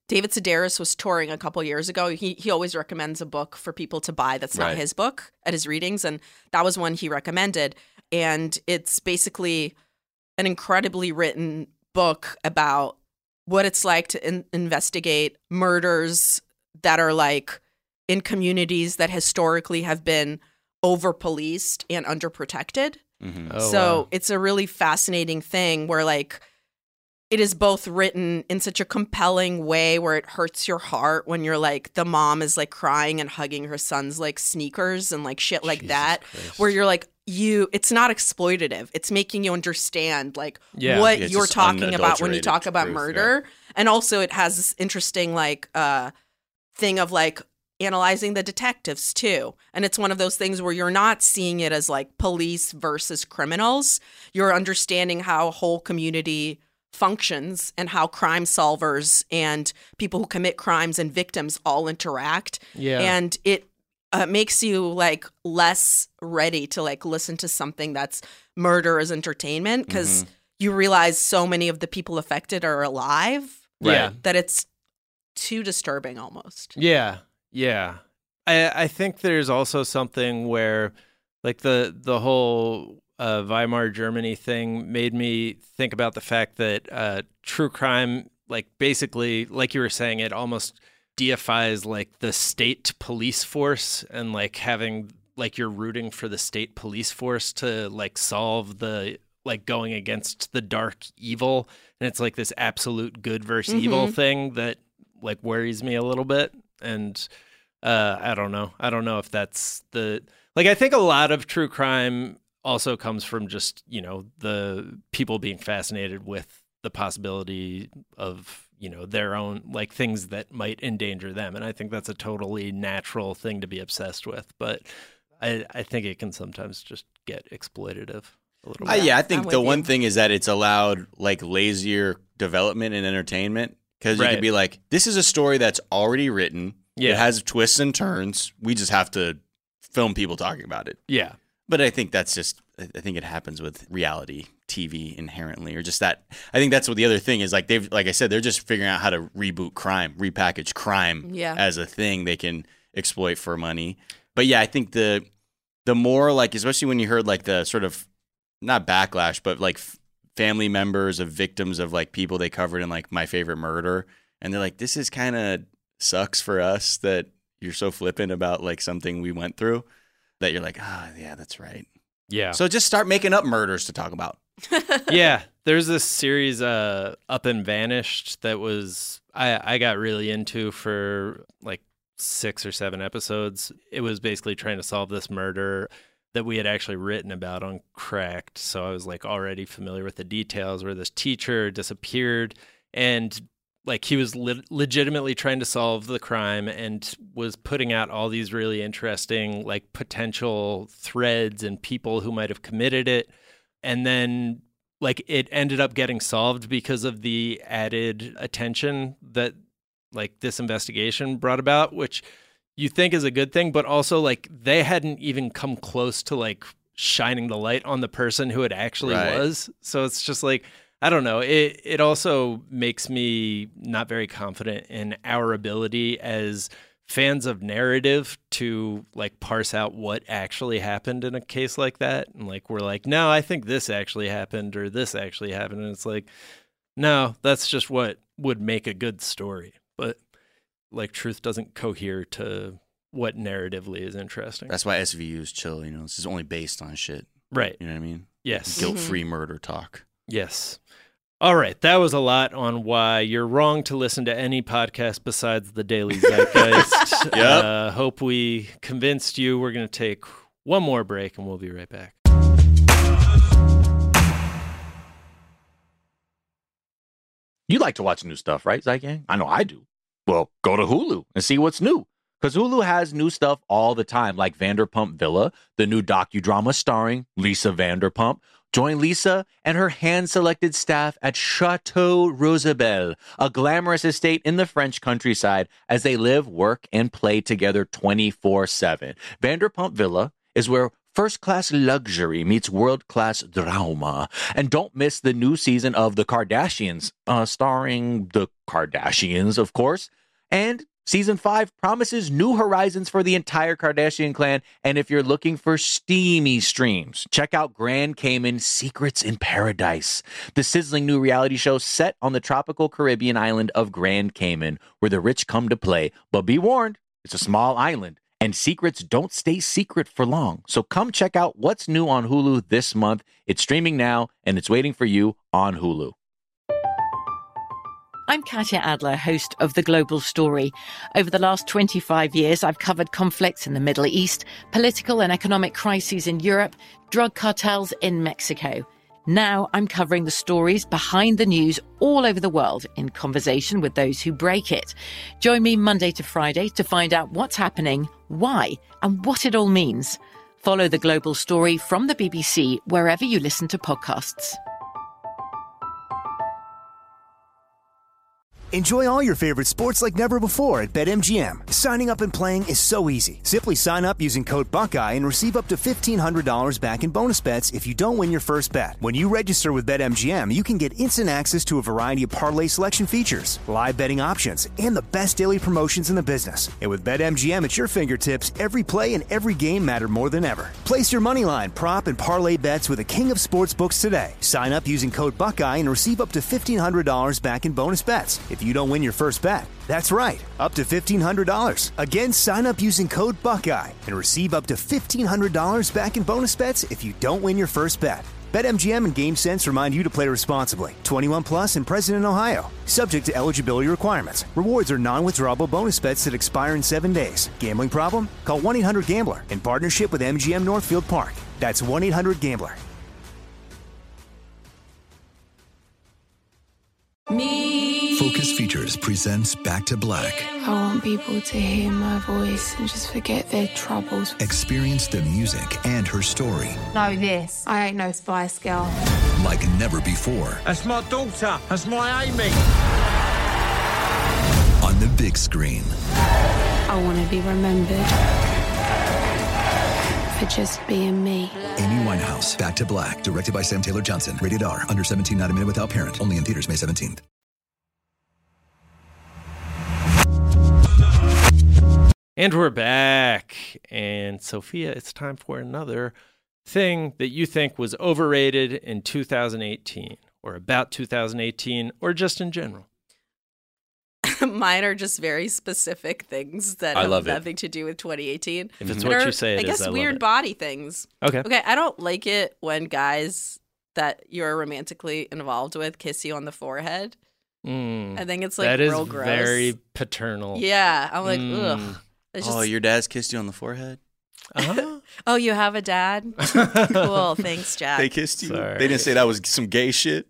David Sedaris was touring a couple years ago. He he always recommends a book for people to buy that's not Right. his book at his readings, and that was one he recommended. And it's basically an incredibly written book about what it's like to in- investigate murders that are like in communities that historically have been over-policed and underprotected. Mm-hmm. Oh, so wow. it's a really fascinating thing where like it is both written in such a compelling way where it hurts your heart when you're like the mom is like crying and hugging her son's like sneakers and like shit like Jesus that, Christ. where you're like you it's not exploitative. It's making you understand like Yeah. what Yeah, it's you're just talking about when you unadulterated talk about truth, murder. And also it has this interesting like uh thing of like analyzing the detectives too. And it's one of those things where you're not seeing it as like police versus criminals. You're understanding how a whole community functions and how crime solvers and people who commit crimes and victims all interact. Yeah. And it uh, makes you like less ready to like listen to something that's murder as entertainment because Mhm. you realize so many of the people affected are alive. Yeah. That it's too disturbing almost. Yeah, yeah. I I think there's also something where, like the the whole uh, Weimar Germany thing made me think about the fact that uh, true crime, like basically, like you were saying, it almost deifies like the state police force and like having like you're rooting for the state police force to like solve the like going against the dark evil, and it's like this absolute good versus evil Mhm. thing that like worries me a little bit. And uh I don't know. I don't know if that's the like I think a lot of true crime also comes from just, you know, the people being fascinated with the possibility of, you know, their own like things that might endanger them. And I think that's a totally natural thing to be obsessed with. But I I think it can sometimes just get exploitative a little Uh, bit. yeah, I I'm think with the you. one thing is that it's allowed like lazier development and entertainment because you Right. could be like, this is a story that's already written. Yeah. It has twists and turns. We just have to film people talking about it. Yeah. But I think that's just, I think it happens with reality T V inherently, or just that. I think that's what the other thing is. Like they've, like I said, they're just figuring out how to reboot crime, repackage crime Yeah. as a thing they can exploit for money. But yeah, I think the, the more like, especially when you heard like the sort of, not backlash, but like f- family members of victims of like people they covered in like My Favorite Murder. And they're like, this is kind of sucks for us that you're so flippant about like something we went through that you're like, ah, yeah, that's right. Yeah. So just start making up murders to talk about. Yeah, there's this series uh Up and Vanished that was I I got really into for like six or seven episodes. It was basically trying to solve this murder that we had actually written about on Cracked, so I was like already familiar with the details where this teacher disappeared and like he was le- legitimately trying to solve the crime and was putting out all these really interesting like potential threads and people who might have committed it. And then like it ended up getting solved because of the added attention that like this investigation brought about, which you think is a good thing, but also like they hadn't even come close to like shining the light on the person who it actually Right. was. So it's just like, I don't know. It it also makes me not very confident in our ability as fans of narrative to like parse out what actually happened in a case like that. And like we're like, no, I think this actually happened or this actually happened. And it's like, no, that's just what would make a good story. But like truth doesn't cohere to what narratively is interesting. That's why S V U is chill. You know, this is only based on shit. Right. You know what I mean? Yes. Guilt-free murder talk. Yes. All right. That was a lot on why you're wrong to listen to any podcast besides the Daily Zeitgeist. Yep. Uh, hope we convinced you. We're going to take one more break and we'll be right back. You like to watch new stuff, right, Zygang? I know I do. Well, go to Hulu and see what's new. Because Hulu has new stuff all the time, like Vanderpump Villa, the new docudrama starring Lisa Vanderpump. Join Lisa and her hand-selected staff at Chateau Rosabelle, a glamorous estate in the French countryside, as they live, work, and play together twenty-four seven. Vanderpump Villa is where First-class luxury meets world-class drama. And don't miss the new season of The Kardashians, uh, starring the Kardashians, of course. And season five promises new horizons for the entire Kardashian clan. And if you're looking for steamy streams, check out Grand Cayman Secrets in Paradise, the sizzling new reality show set on the tropical Caribbean island of Grand Cayman, where the rich come to play. But be warned, it's a small island, and secrets don't stay secret for long. So come check out what's new on Hulu this month. It's streaming now, and it's waiting for you on Hulu. I'm Katya Adler, host of The Global Story. Over the last twenty-five years, I've covered conflicts in the Middle East, political and economic crises in Europe, drug cartels in Mexico. Now I'm covering the stories behind the news all over the world in conversation with those who break it. Join me Monday to Friday to find out what's happening, why, and what it all means. Follow The Global Story from the B B C wherever you listen to podcasts. Enjoy all your favorite sports like never before at BetMGM. Signing up and playing is so easy. Simply sign up using code Buckeye and receive up to fifteen hundred dollars back in bonus bets if you don't win your first bet. When you register with BetMGM, you can get instant access to a variety of parlay selection features, live betting options, and the best daily promotions in the business. And with BetMGM at your fingertips, every play and every game matter more than ever. Place your moneyline, prop, and parlay bets with the king of sportsbooks today. Sign up using code Buckeye and receive up to fifteen hundred dollars back in bonus bets if you don't win your first bet. That's right, up to fifteen hundred dollars. Again, sign up using code Buckeye and receive up to fifteen hundred dollars back in bonus bets if you don't win your first bet. BetMGM and GameSense remind you to play responsibly. twenty-one plus and present in Ohio. Subject to eligibility requirements. Rewards are non-withdrawable bonus bets that expire in seven days. Gambling problem? Call one eight hundred gambler in partnership with M G M Northfield Park. That's one eight hundred gambler. Me. Focus Features presents Back to Black. I want people to hear my voice and just forget their troubles. Experience the music and her story. Know this. I ain't no Spice Girl. Like never before. That's my daughter. That's my Amy. On the big screen. I want to be remembered for just being me. Amy Winehouse, Back to Black, directed by Sam Taylor Johnson. Rated R, under seventeen, not a minute without parent. Only in theaters May seventeenth. And we're back. And Sophia, it's time for another thing that you think was overrated in two thousand eighteen, or about two thousand eighteen, or just in general. Mine are just very specific things that I have love it. nothing to do with twenty eighteen. If it's That what are, you say it I is, guess I love weird it. body things. Okay. Okay, I don't like it when guys that you're romantically involved with kiss you on the forehead. Mm, I think it's like that is real gross. very paternal. Yeah, I'm like, Mm. ugh. It's just, Oh, your dad's kissed you on the forehead? Uh-huh. oh, you have a dad? Cool, thanks, Jack. They kissed you? Sorry. They didn't say that was some gay shit?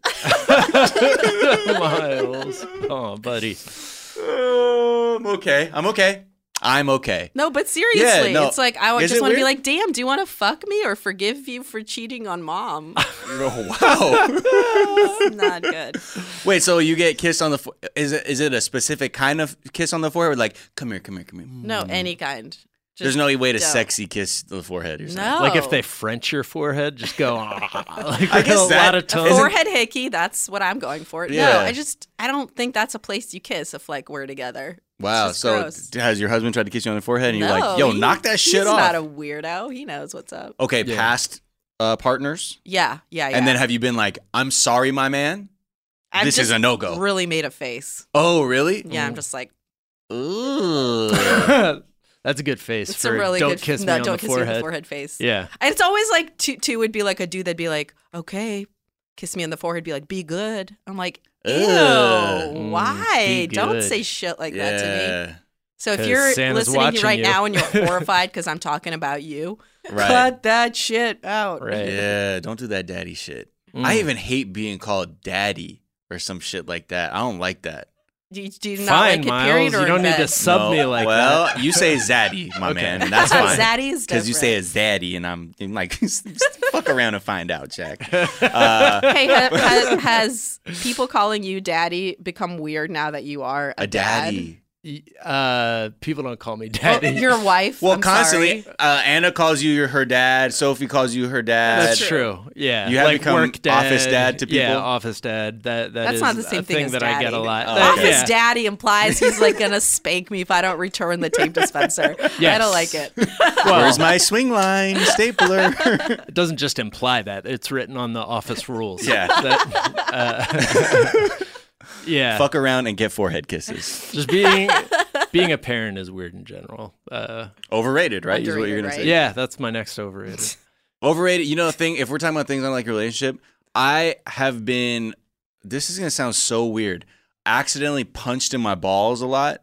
Miles. Oh, buddy. Oh, I'm okay. I'm okay. I'm okay. No, but seriously, Yeah, no. it's like I would Is just it want to be weird? like, damn, do you want to fuck me or forgive you for cheating on mom? Oh, wow. It's not good. Wait, so you get kissed on the fo- is it is it a specific kind of kiss on the forehead? Like, come here, come here, come here. No, any kind. Just There's no way to don't. sexy kiss the forehead. You're saying. No. Like if they French your forehead, just go, like I guess a that- lot of A tone. forehead hickey, that's what I'm going for. No, Yeah. I just I don't think that's a place you kiss if like we're together. Wow. It's just So gross. d- has your husband tried to kiss you on the forehead and you're No, like, yo, he- knock that shit he's off? not a weirdo. He knows what's up. okay, Yeah. past uh, partners? Yeah, yeah, yeah. And then have you been like, I'm sorry, my man? I've this is just a no-go. Really made a face. Oh, really? Yeah, I'm just like, Ooh. That's a good face it's for a really don't good kiss me no, on don't the kiss me on forehead. the forehead face. Yeah. And it's always like two two would be like a dude that'd be like, okay, kiss me on the forehead, be like, be good. I'm like, ew, Ugh. why? Be Don't good. say shit like that to me. yeah. So if 'Cause you're Santa's listening watching right you. now and you're horrified because I'm talking about you, Right. cut that shit out. Right. Yeah, don't do that daddy shit. Mm. I even hate being called daddy or some shit like that. I don't like that. Do you, do you not Fine, like it, Miles. period, or You don't in need to bed? sub No, me like well, that. you say zaddy, my Okay. man. And that's fine. Zaddy is Because you say different. it's zaddy, and I'm, I'm like, fuck around and find out, Jack. Uh, Hey, ha, ha, has people calling you daddy become weird now that you are a, a dad? daddy. Uh, people don't call me daddy. Well, your wife. Well, I'm constantly, sorry. uh, Anna calls you her dad. Sophie calls you her dad. That's true. Yeah, You have like become work dad, office dad to people? Yeah, office dad. That that That's is not the same a thing thing as that I get a daddy. lot. Oh, That- okay. Office yeah. daddy implies he's like gonna spank me if I don't return the tape dispenser. I Yes. don't like it. Well, Where's my swing line stapler? it doesn't just imply that; it's written on the office rules. Yeah. That, uh, yeah. Fuck around and get forehead kisses. Just being being a parent is weird in general. Uh, Overrated, right? Is what you're Underrated, gonna right? say. yeah, that's my next overrated. Overrated. You know, the thing. If we're talking about things on like your relationship, I have been. This is gonna sound so weird. Accidentally punched in my balls a lot.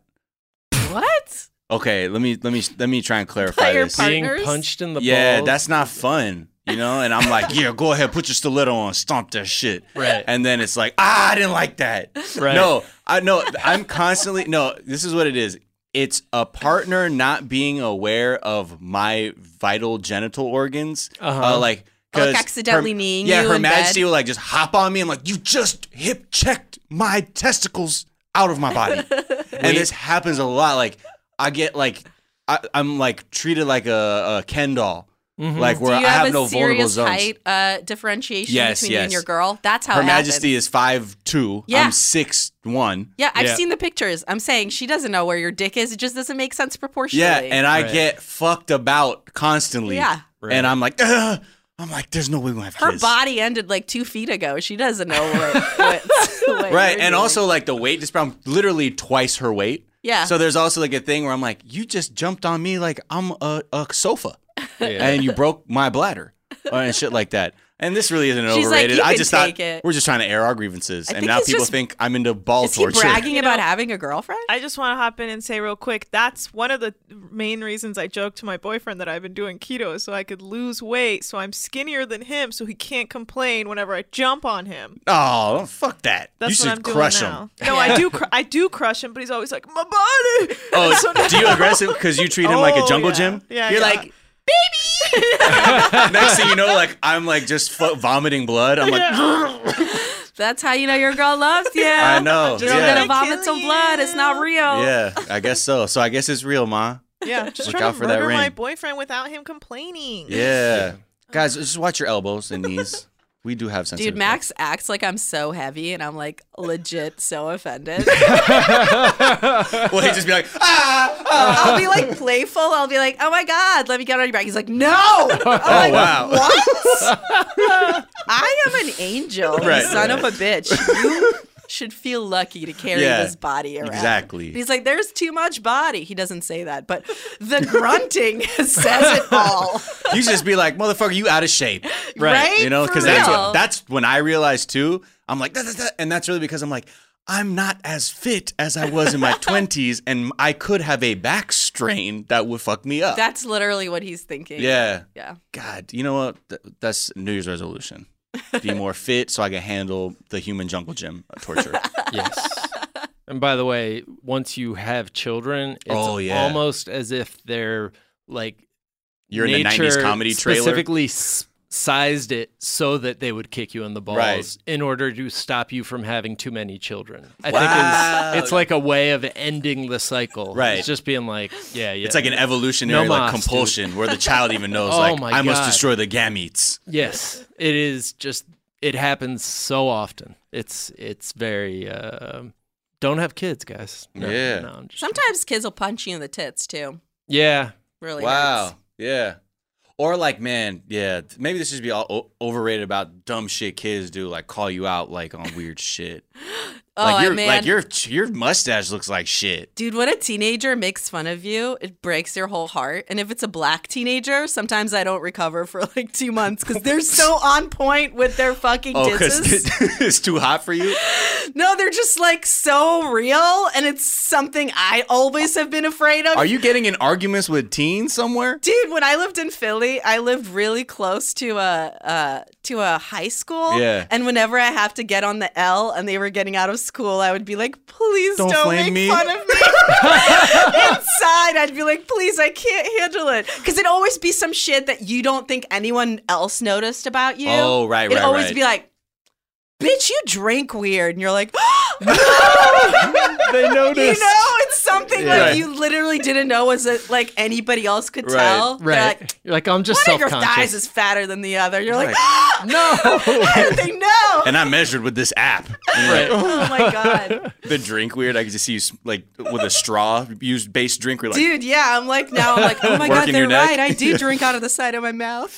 What? Okay, let me let me let me try and clarify By your this. partner? Being Partners? punched in the Yeah, balls. that's not fun, you know? And I'm like, yeah, go ahead, put your stiletto on, stomp that shit. Right. And then it's like, ah, I didn't like that. Right. No, I no, I'm constantly no, this is what it is. It's a partner not being aware of my vital genital organs. Uh-huh. Uh, like, Like 'cause accidentally her- kneeing yeah, you her in majesty bed? will like just hop on me. I'm like, you just hip checked my testicles out of my body. And this happens a lot. Like, I get like, I, I'm like treated like a, a Ken doll. Mhm. Like Do where you I have, have a no vulnerable serious zones. height uh, differentiation Yes, between you and yes. your girl? That's how Her it Majesty happens. is five two. Yeah. I'm six one. Yeah, I've Yeah. seen the pictures. I'm saying she doesn't know where your dick is. It just doesn't make sense proportionally. Yeah, and I Right. get fucked about constantly. Yeah. Right. And I'm like, Ugh. I'm like, there's no way we're gonna have her kids. body ended like two feet ago. She doesn't know what. what, what Right, you're and doing. also like the weight just I'm literally twice her weight. Yeah. So there's also like a thing where I'm like, you just jumped on me like I'm a, a sofa, Yeah. and you broke my bladder, or, and shit like that. And this really isn't She's like, overrated. "You I can just take thought it." we're just trying to air our grievances, I and think now he's people just- think I'm into ball Is he torture. bragging You about know- having a girlfriend? I just want to hop in and say real quick, that's one of the main reasons I joked to my boyfriend that I've been doing keto is so I could lose weight, so I'm skinnier than him, so he can't complain whenever I jump on him. Oh, fuck that! That's you should what I'm doing crush now. him. No, I do. Cr- I do crush him, but he's always like, my body. Oh, So now- do you aggressive because you treat him like a Oh, jungle yeah. gym? Yeah, You're yeah. like, next thing you know, like I'm like just fu- vomiting blood. I'm like, That's how you know your girl loves you. I know. You're yeah. gonna vomit some blood. It's not real. Yeah, I guess so. So I guess it's real, ma. Yeah, just Look trying out to for that murder my ring. boyfriend without him complaining. Yeah. Guys, just watch your elbows and knees. We do have sensitive. Dude, Max acts like I'm so heavy, and I'm like legit so offended. Well, he'd just be like, ah! I'll be like playful. I'll be like, "Oh my god, let me get on your back." He's like, "No." I'm Oh, like, wow. What? I am an angel, you Right, son right. of a bitch. You should feel lucky to carry Yeah, this body around. exactly. He's like, "There's too much body." He doesn't say that, but the grunting says it all. You just be like, motherfucker, you out of shape. Right? You know, For because that's real. what, that's when I realized too. I'm like, "Duh, duh, duh," and that's really because I'm like, I'm not as fit as I was in my twenties, and I could have a back strain that would fuck me up. That's literally what he's thinking. yeah. Yeah. God, you know what? Th- That's New Year's resolution. Be more fit so I can handle the human jungle gym torture. Yes. And by the way, once you have children, it's Oh, yeah. almost as if they're like You're in the nature nineties comedy trailer. specifically s- sized it so that they would kick you in the balls Right. in order to stop you from having too many children. I Wow. think it's, it's like a way of ending the cycle. Right. It's just being like, yeah, yeah. It's like an evolutionary No like mas, dude. compulsion where the child even knows Oh like my I must God. destroy the gametes. Yes, it is just it happens so often. It's it's very uh, don't have kids, guys. No, Yeah. no, I'm just- Sometimes kids will punch you in the tits too. yeah. Really. Wow. hurts. Yeah. Or like, man, yeah, maybe this should be all o- overrated about dumb shit kids do, like call you out like on weird shit. Oh, like your man. like your your mustache looks like shit. Dude, when a teenager makes fun of you, it breaks your whole heart. And if it's a black teenager, sometimes I don't recover for like two months because they're so on point with their fucking Oh, because disses. it's too hot for you. No, they're just like so real, and it's something I always have been afraid of. Are you getting in arguments with teens somewhere? Dude, when I lived in Philly, I lived really close to a uh, to a high school. Yeah. And whenever I have to get on the L and they were getting out of school, I would be like, please Don't don't, flame make me. fun of me. Inside, I'd be like, please, I can't handle it. Because it'd always be some shit that you don't think anyone else noticed about you. Oh, right, It'd right, always right. be like, bitch, you drink weird. And you're like, They you noticed. know, it's something Yeah. like Right. you literally didn't know was it like anybody else could Right. tell. You're Right. like, You're like, I'm just one of your self-conscious. thighs is fatter than the other. You're like, Right. No. how did they know? And I measured with this app. And you're Right. like, Oh my god, the drink weird. I could just see you s- like with a straw, use base drink. We're like, dude. Yeah, I'm like now. I'm like, oh my god, Working they're your neck. right. I do drink out of the side of my mouth.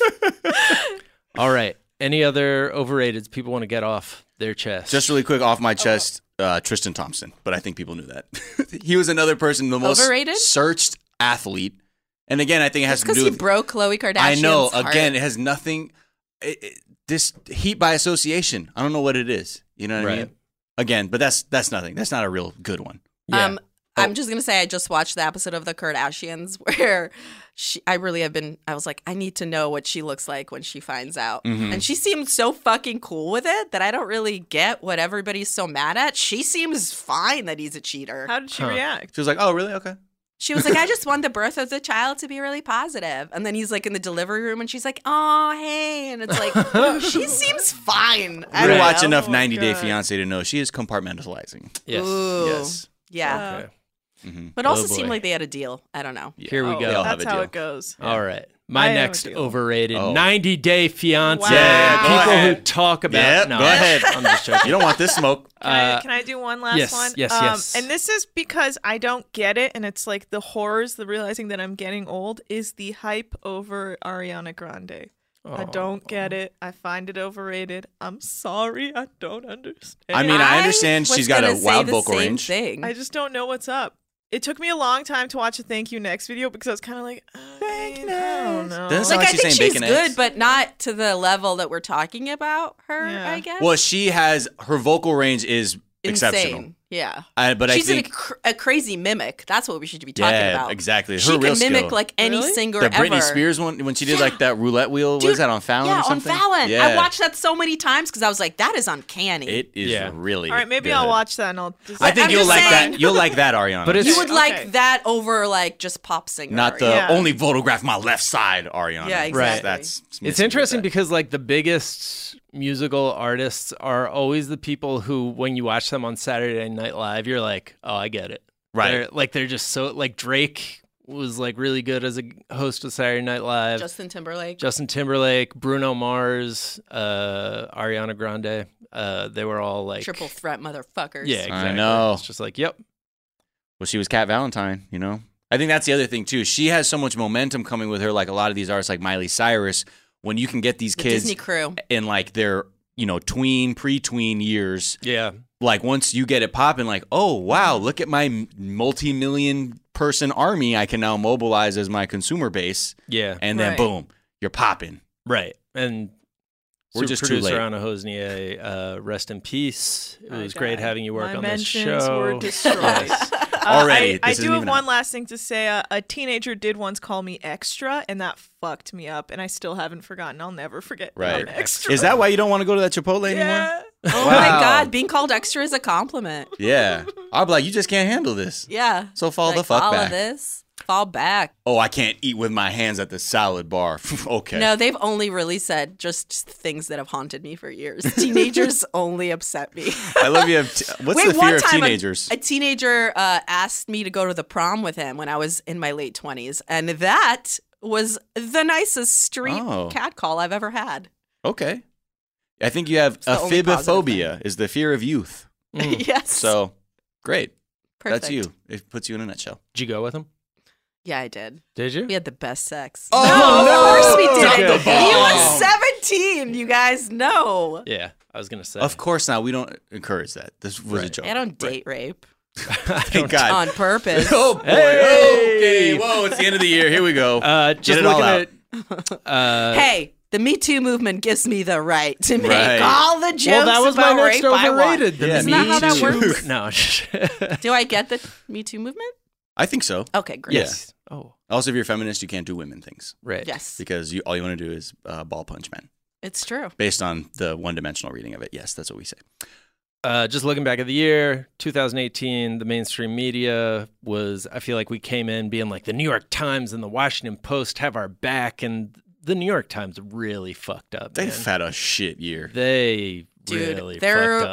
All right. Any other overrateds people want to get off their chest? just really quick off my chest, uh, Tristan Thompson. But I think people knew that. He was another person, the most Overrated? searched athlete. And again, I think it has to Because do he with. broke Khloe Kardashian's I know. heart. Again, it has nothing. It, it, this heat by association. I don't know what it is. You know what I Right. mean? Again, but that's that's nothing. That's not a real good one. Yeah. Um, I'm just gonna say I just watched the episode of the Kardashians where she. I really have been. I was like, I need to know what she looks like when she finds out, Mhm. and she seemed so fucking cool with it that I don't really get what everybody's so mad at. She seems fine that he's a cheater. How did she Huh. react? She was like, "Oh, really? Okay." She was like, I just want the birth of the child to be really positive. And then he's like in the delivery room and she's like, oh, hey. And it's like, she seems fine. I You don't watch know. enough Oh my ninety Day God. Fiance to know she is compartmentalizing. Yes. Ooh. Yes. Yeah. Okay. Mm-hmm. But also Oh, boy. seemed like they had a deal. I don't know. Yeah. Here we Oh, go. They all have That's a how deal. it goes. All right. My I have a next deal. overrated Oh. ninety Day Fiance. Wow. Yeah, go People ahead. who talk about. Yep, no, go ahead. I'm just joking. You don't want this smoke. Can, I, Uh, can I do one last yes, one? yes, um, yes. And this is because I don't get it, and it's like the horrors, the realizing that I'm getting old, is the hype over Ariana Grande. I don't get it. I find it overrated. I'm sorry. I don't understand. I mean, I understand was she's got a gonna say wild the vocal same range. Thing. I just don't know what's up. It took me a long time to watch a Thank You Next video because I was kind of like, I, mean, I don't know. Doesn't sound like, like I she's think saying she's bacon good, eggs. but not to the level that we're talking about her, Yeah. I guess. Well, she has her vocal range is Insane. exceptional. Yeah. I, but She's I think a, cr- a crazy mimic. That's what we should be talking yeah, about. exactly. Her She real can mimic skill. like any Really? singer the Britney ever. Spears one when she did Yeah. like that roulette wheel. what Dude, was that on Fallon yeah, or something? on Fallon. Yeah. I watched that so many times because I was like, that is uncanny. It is Yeah. really. All right, maybe good. I'll watch that and I'll. Just, I think I'm you'll just like saying- that. You'll like that, Ariana. But it's- you would Okay. like that over like just pop singer. not the Yeah. only photograph my left side, Ariana. Yeah, exactly. That's It's interesting because like the biggest musical artists are always the people who, when you watch them on Saturday Night Live, you're like, oh, I get it. Right. They're, like they're just so like Drake was like really good as a host of Saturday Night Live. Justin Timberlake. Justin Timberlake, Bruno Mars, uh, Ariana Grande. Uh, they were all like Triple threat motherfuckers. Yeah, exactly. know. It's just like, yep. Well, she was Cat Valentine, you know? I think that's the other thing, too. She has so much momentum coming with her, like a lot of these artists, like Miley Cyrus, when you can get these The kids Disney crew. in, like, their, you know, tween, pre-tween years. Yeah. Like, once you get it popping, like, oh, wow, look at my m- multi-million person army I can now mobilize as my consumer base. Yeah. And then, Right. boom, you're popping. Right. And We're super just too producer late. Anna Hosnier, uh, rest in peace. It I was great died. having you work My on this mentions show. were destroyed. Yes. Uh, Already, I, I this do isn't have even one out. last thing to say. Uh, a teenager did once call me extra, and that fucked me up, and I still haven't forgotten. I'll never forget. that Right. I'm extra. Is that why you don't want to go to that Chipotle anymore? Yeah. Oh Wow. my God. Being called extra is a compliment. Yeah. I'll be like, you just can't handle this. Yeah. So fall like, the fuck all back. of this. Fall back. Oh, I can't eat with my hands at the salad bar. Okay. No, they've only really said just things that have haunted me for years. Teenagers only upset me. I love you. Have t- What's Wait, the one fear of time a- teenagers? A, teenager uh, asked me to go to the prom with him when I was in my late twenties, and that was the nicest street Oh. catcall I've ever had. Okay. I think you have the only positive aphibophobia, is the fear of youth. Yes. So, great. Perfect. That's you. It puts you in a nutshell. Did you go with him? Yeah, I did. Did you? We had the best sex. Oh, no, no! of course we Drop did. the He ball. was seventeen, you guys know. Yeah, I was gonna say. Of course not. We don't encourage that. This was a Right. joke. I don't date rape Thank God. on purpose. Oh, boy. Hey! Okay. Whoa, it's the end of the year. Here we go. Uh, Get just it all looking out. at. Uh, Hey, the Me Too movement gives me the right to make Right. all the jokes well, that was my about next rape I want. overrated. The Yeah, Isn't that how that Me works? Too- No. Do I get the Me Too movement? I think so. Okay, great. yes. Oh, Also, if you're a feminist, you can't do women things right. Yes, because you, all you want to do is uh, ball punch men. it's true. Based on the one-dimensional reading of it. Yes, that's what we say. Uh, just looking back at the year, two thousand eighteen, the mainstream media was, I feel like we came in being like the New York Times and the Washington Post have our back, and the New York Times really fucked up. They've man. had a shit year. They Dude, really they're- fucked up.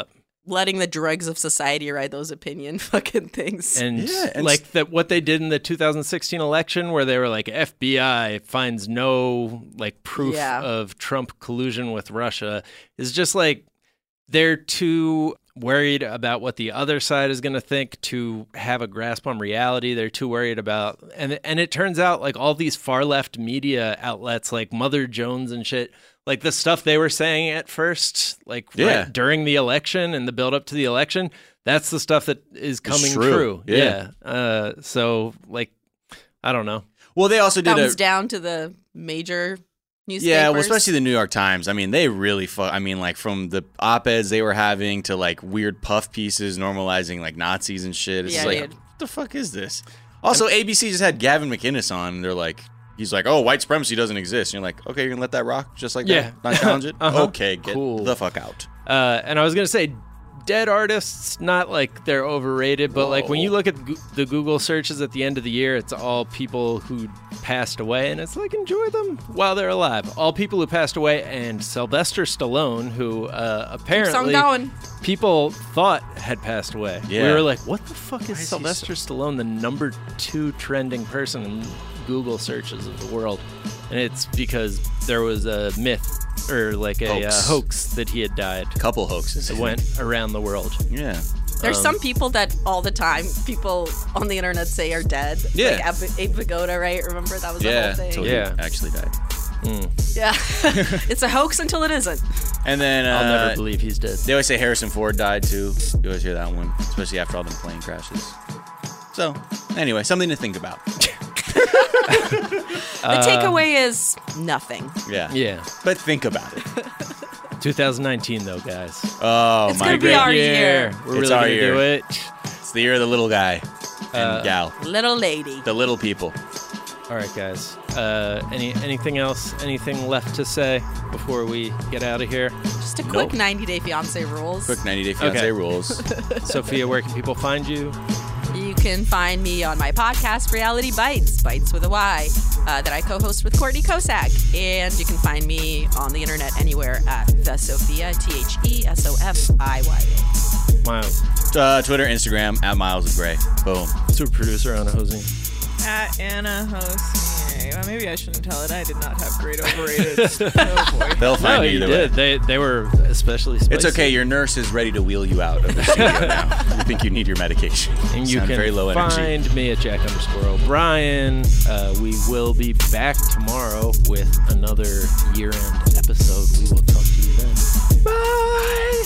letting the dregs of society ride those opinion fucking things. And, Yeah, and like s- that, what they did in the two thousand sixteen election, where they were like, F B I finds no like proof Yeah. of Trump collusion with Russia, is just like they're too worried about what the other side is going to think to have a grasp on reality. They're too worried about, and and it turns out like all these far left media outlets like Mother Jones and shit, like the stuff they were saying at first, like Yeah. right during the election and the build up to the election, that's the stuff that is coming true. true. Yeah. Yeah. Uh, so like, I don't know. Well, they also did Thumbs a down to the major newspapers. yeah, well, especially the New York Times. I mean, they really fu- I mean, like from the op-eds they were having to like weird puff pieces normalizing like Nazis and shit. It's Yeah, like, dude. what the fuck is this? Also, A B C just had Gavin McInnes on, and they're like, he's like, oh, white supremacy doesn't exist. And you're like, okay, you're gonna let that rock just like Yeah. that, not challenge it? Uh-huh. Okay, get Cool. the fuck out. Uh, and I was gonna say, dead artists, not like they're overrated, but like when you look at Go- the Google searches at the end of the year, it's all people who passed away, and it's like enjoy them while they're alive. All people who passed away, and Sylvester Stallone, who uh, apparently going. people thought had passed away. Yeah. We were like, what the fuck is is he Sylvester Stallone, the number two trending person in Google searches of the world? And it's because there was a myth or like a Hoax. Uh, hoax that he had died. Couple hoaxes. It went around the world. Yeah. There's Um, some people that all the time people on the internet say are dead. Yeah. Like Abe Abe Vigoda, right? Remember that was the Yeah, whole thing. until Yeah. he actually died. Yeah. It's a hoax until it isn't. And then uh, I'll never believe he's dead. they always say Harrison Ford died too. You always hear that one, especially after all them plane crashes. So, anyway, something to think about. The takeaway is nothing. Yeah. Yeah. But think about it. twenty nineteen though, guys. Oh, It's my gonna be great our year. year. We're It's really our gonna year. do it. It's the year of the little guy and Uh, gal. Little lady. The little people. All right, guys. Uh, any anything else? Anything left to say before we get out of here? Just a quick Nope. ninety Day Fiancé rules. Quick ninety Day Fiancé Okay. rules. Sophia, where can people find you? You can find me on my podcast, Reality Bites, Bites with a Y, uh, that I co-host with Courtney Kosak. And you can find me on the internet anywhere at The Sophia, T H E S O F I Y A. Miles, Uh, Twitter, Instagram, at Miles of Gray. Boom. super producer Anna Hosing. At Anna Hosea. Well, maybe I shouldn't tell it. I did not have great overrated. Oh boy. They'll find No, you you either way. did. They they were especially spicy. It's okay. Your nurse is ready to wheel you out of the studio now. You think you need your medication. And you Sound can very low energy. find me at Jack underscore O'Brien. Uh, we will be back tomorrow with another year-end episode. We will talk to you then. Bye.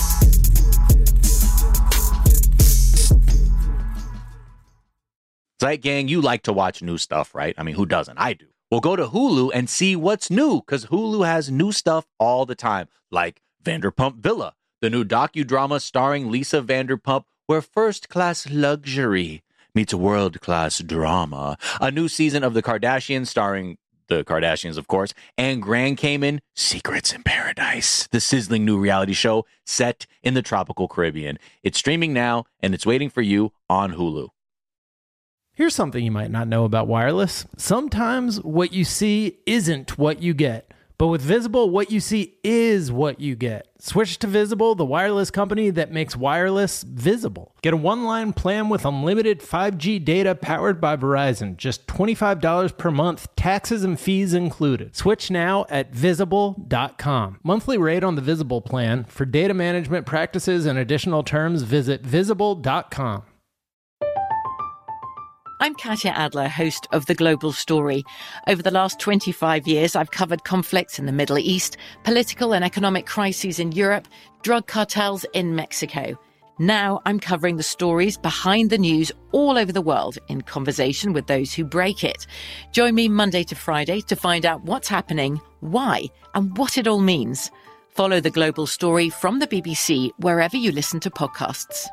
Zeit Gang, you like to watch new stuff, right? I mean, who doesn't? I do. Well, go to Hulu and see what's new, because Hulu has new stuff all the time, like Vanderpump Villa, the new docudrama starring Lisa Vanderpump, where first-class luxury meets world-class drama. A new season of The Kardashians starring the Kardashians, of course, and Grand Cayman, Secrets in Paradise, the sizzling new reality show set in the tropical Caribbean. It's streaming now, and it's waiting for you on Hulu. Here's something you might not know about wireless. Sometimes what you see isn't what you get. But with Visible, what you see is what you get. Switch to Visible, the wireless company that makes wireless visible. Get a one-line plan with unlimited five G data powered by Verizon. Just twenty-five dollars per month, taxes and fees included. Switch now at visible dot com. Monthly rate on the Visible plan. For data management practices and additional terms, visit visible dot com. I'm Katya Adler, host of The Global Story. Over the last twenty-five years, I've covered conflicts in the Middle East, political and economic crises in Europe, drug cartels in Mexico. Now I'm covering the stories behind the news all over the world in conversation with those who break it. Join me Monday to Friday to find out what's happening, why, and what it all means. Follow The Global Story from the B B C wherever you listen to podcasts.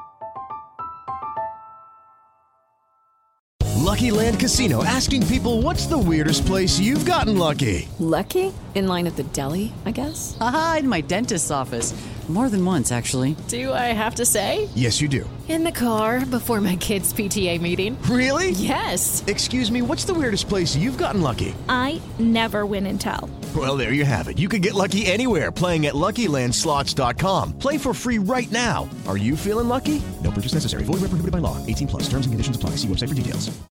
Lucky Land Casino, asking people, what's the weirdest place you've gotten lucky? Lucky? In line at the deli, I guess? Aha, in my dentist's office. More than once, actually. Do I have to say? Yes, you do. In the car before my kids' P T A meeting. Really? Yes. Excuse me, what's the weirdest place you've gotten lucky? I never win and tell. Well, there you have it. You can get lucky anywhere, playing at Lucky Land Slots dot com. Play for free right now. Are you feeling lucky? No purchase necessary. Void where prohibited by law. eighteen plus. Terms and conditions apply. See website for details.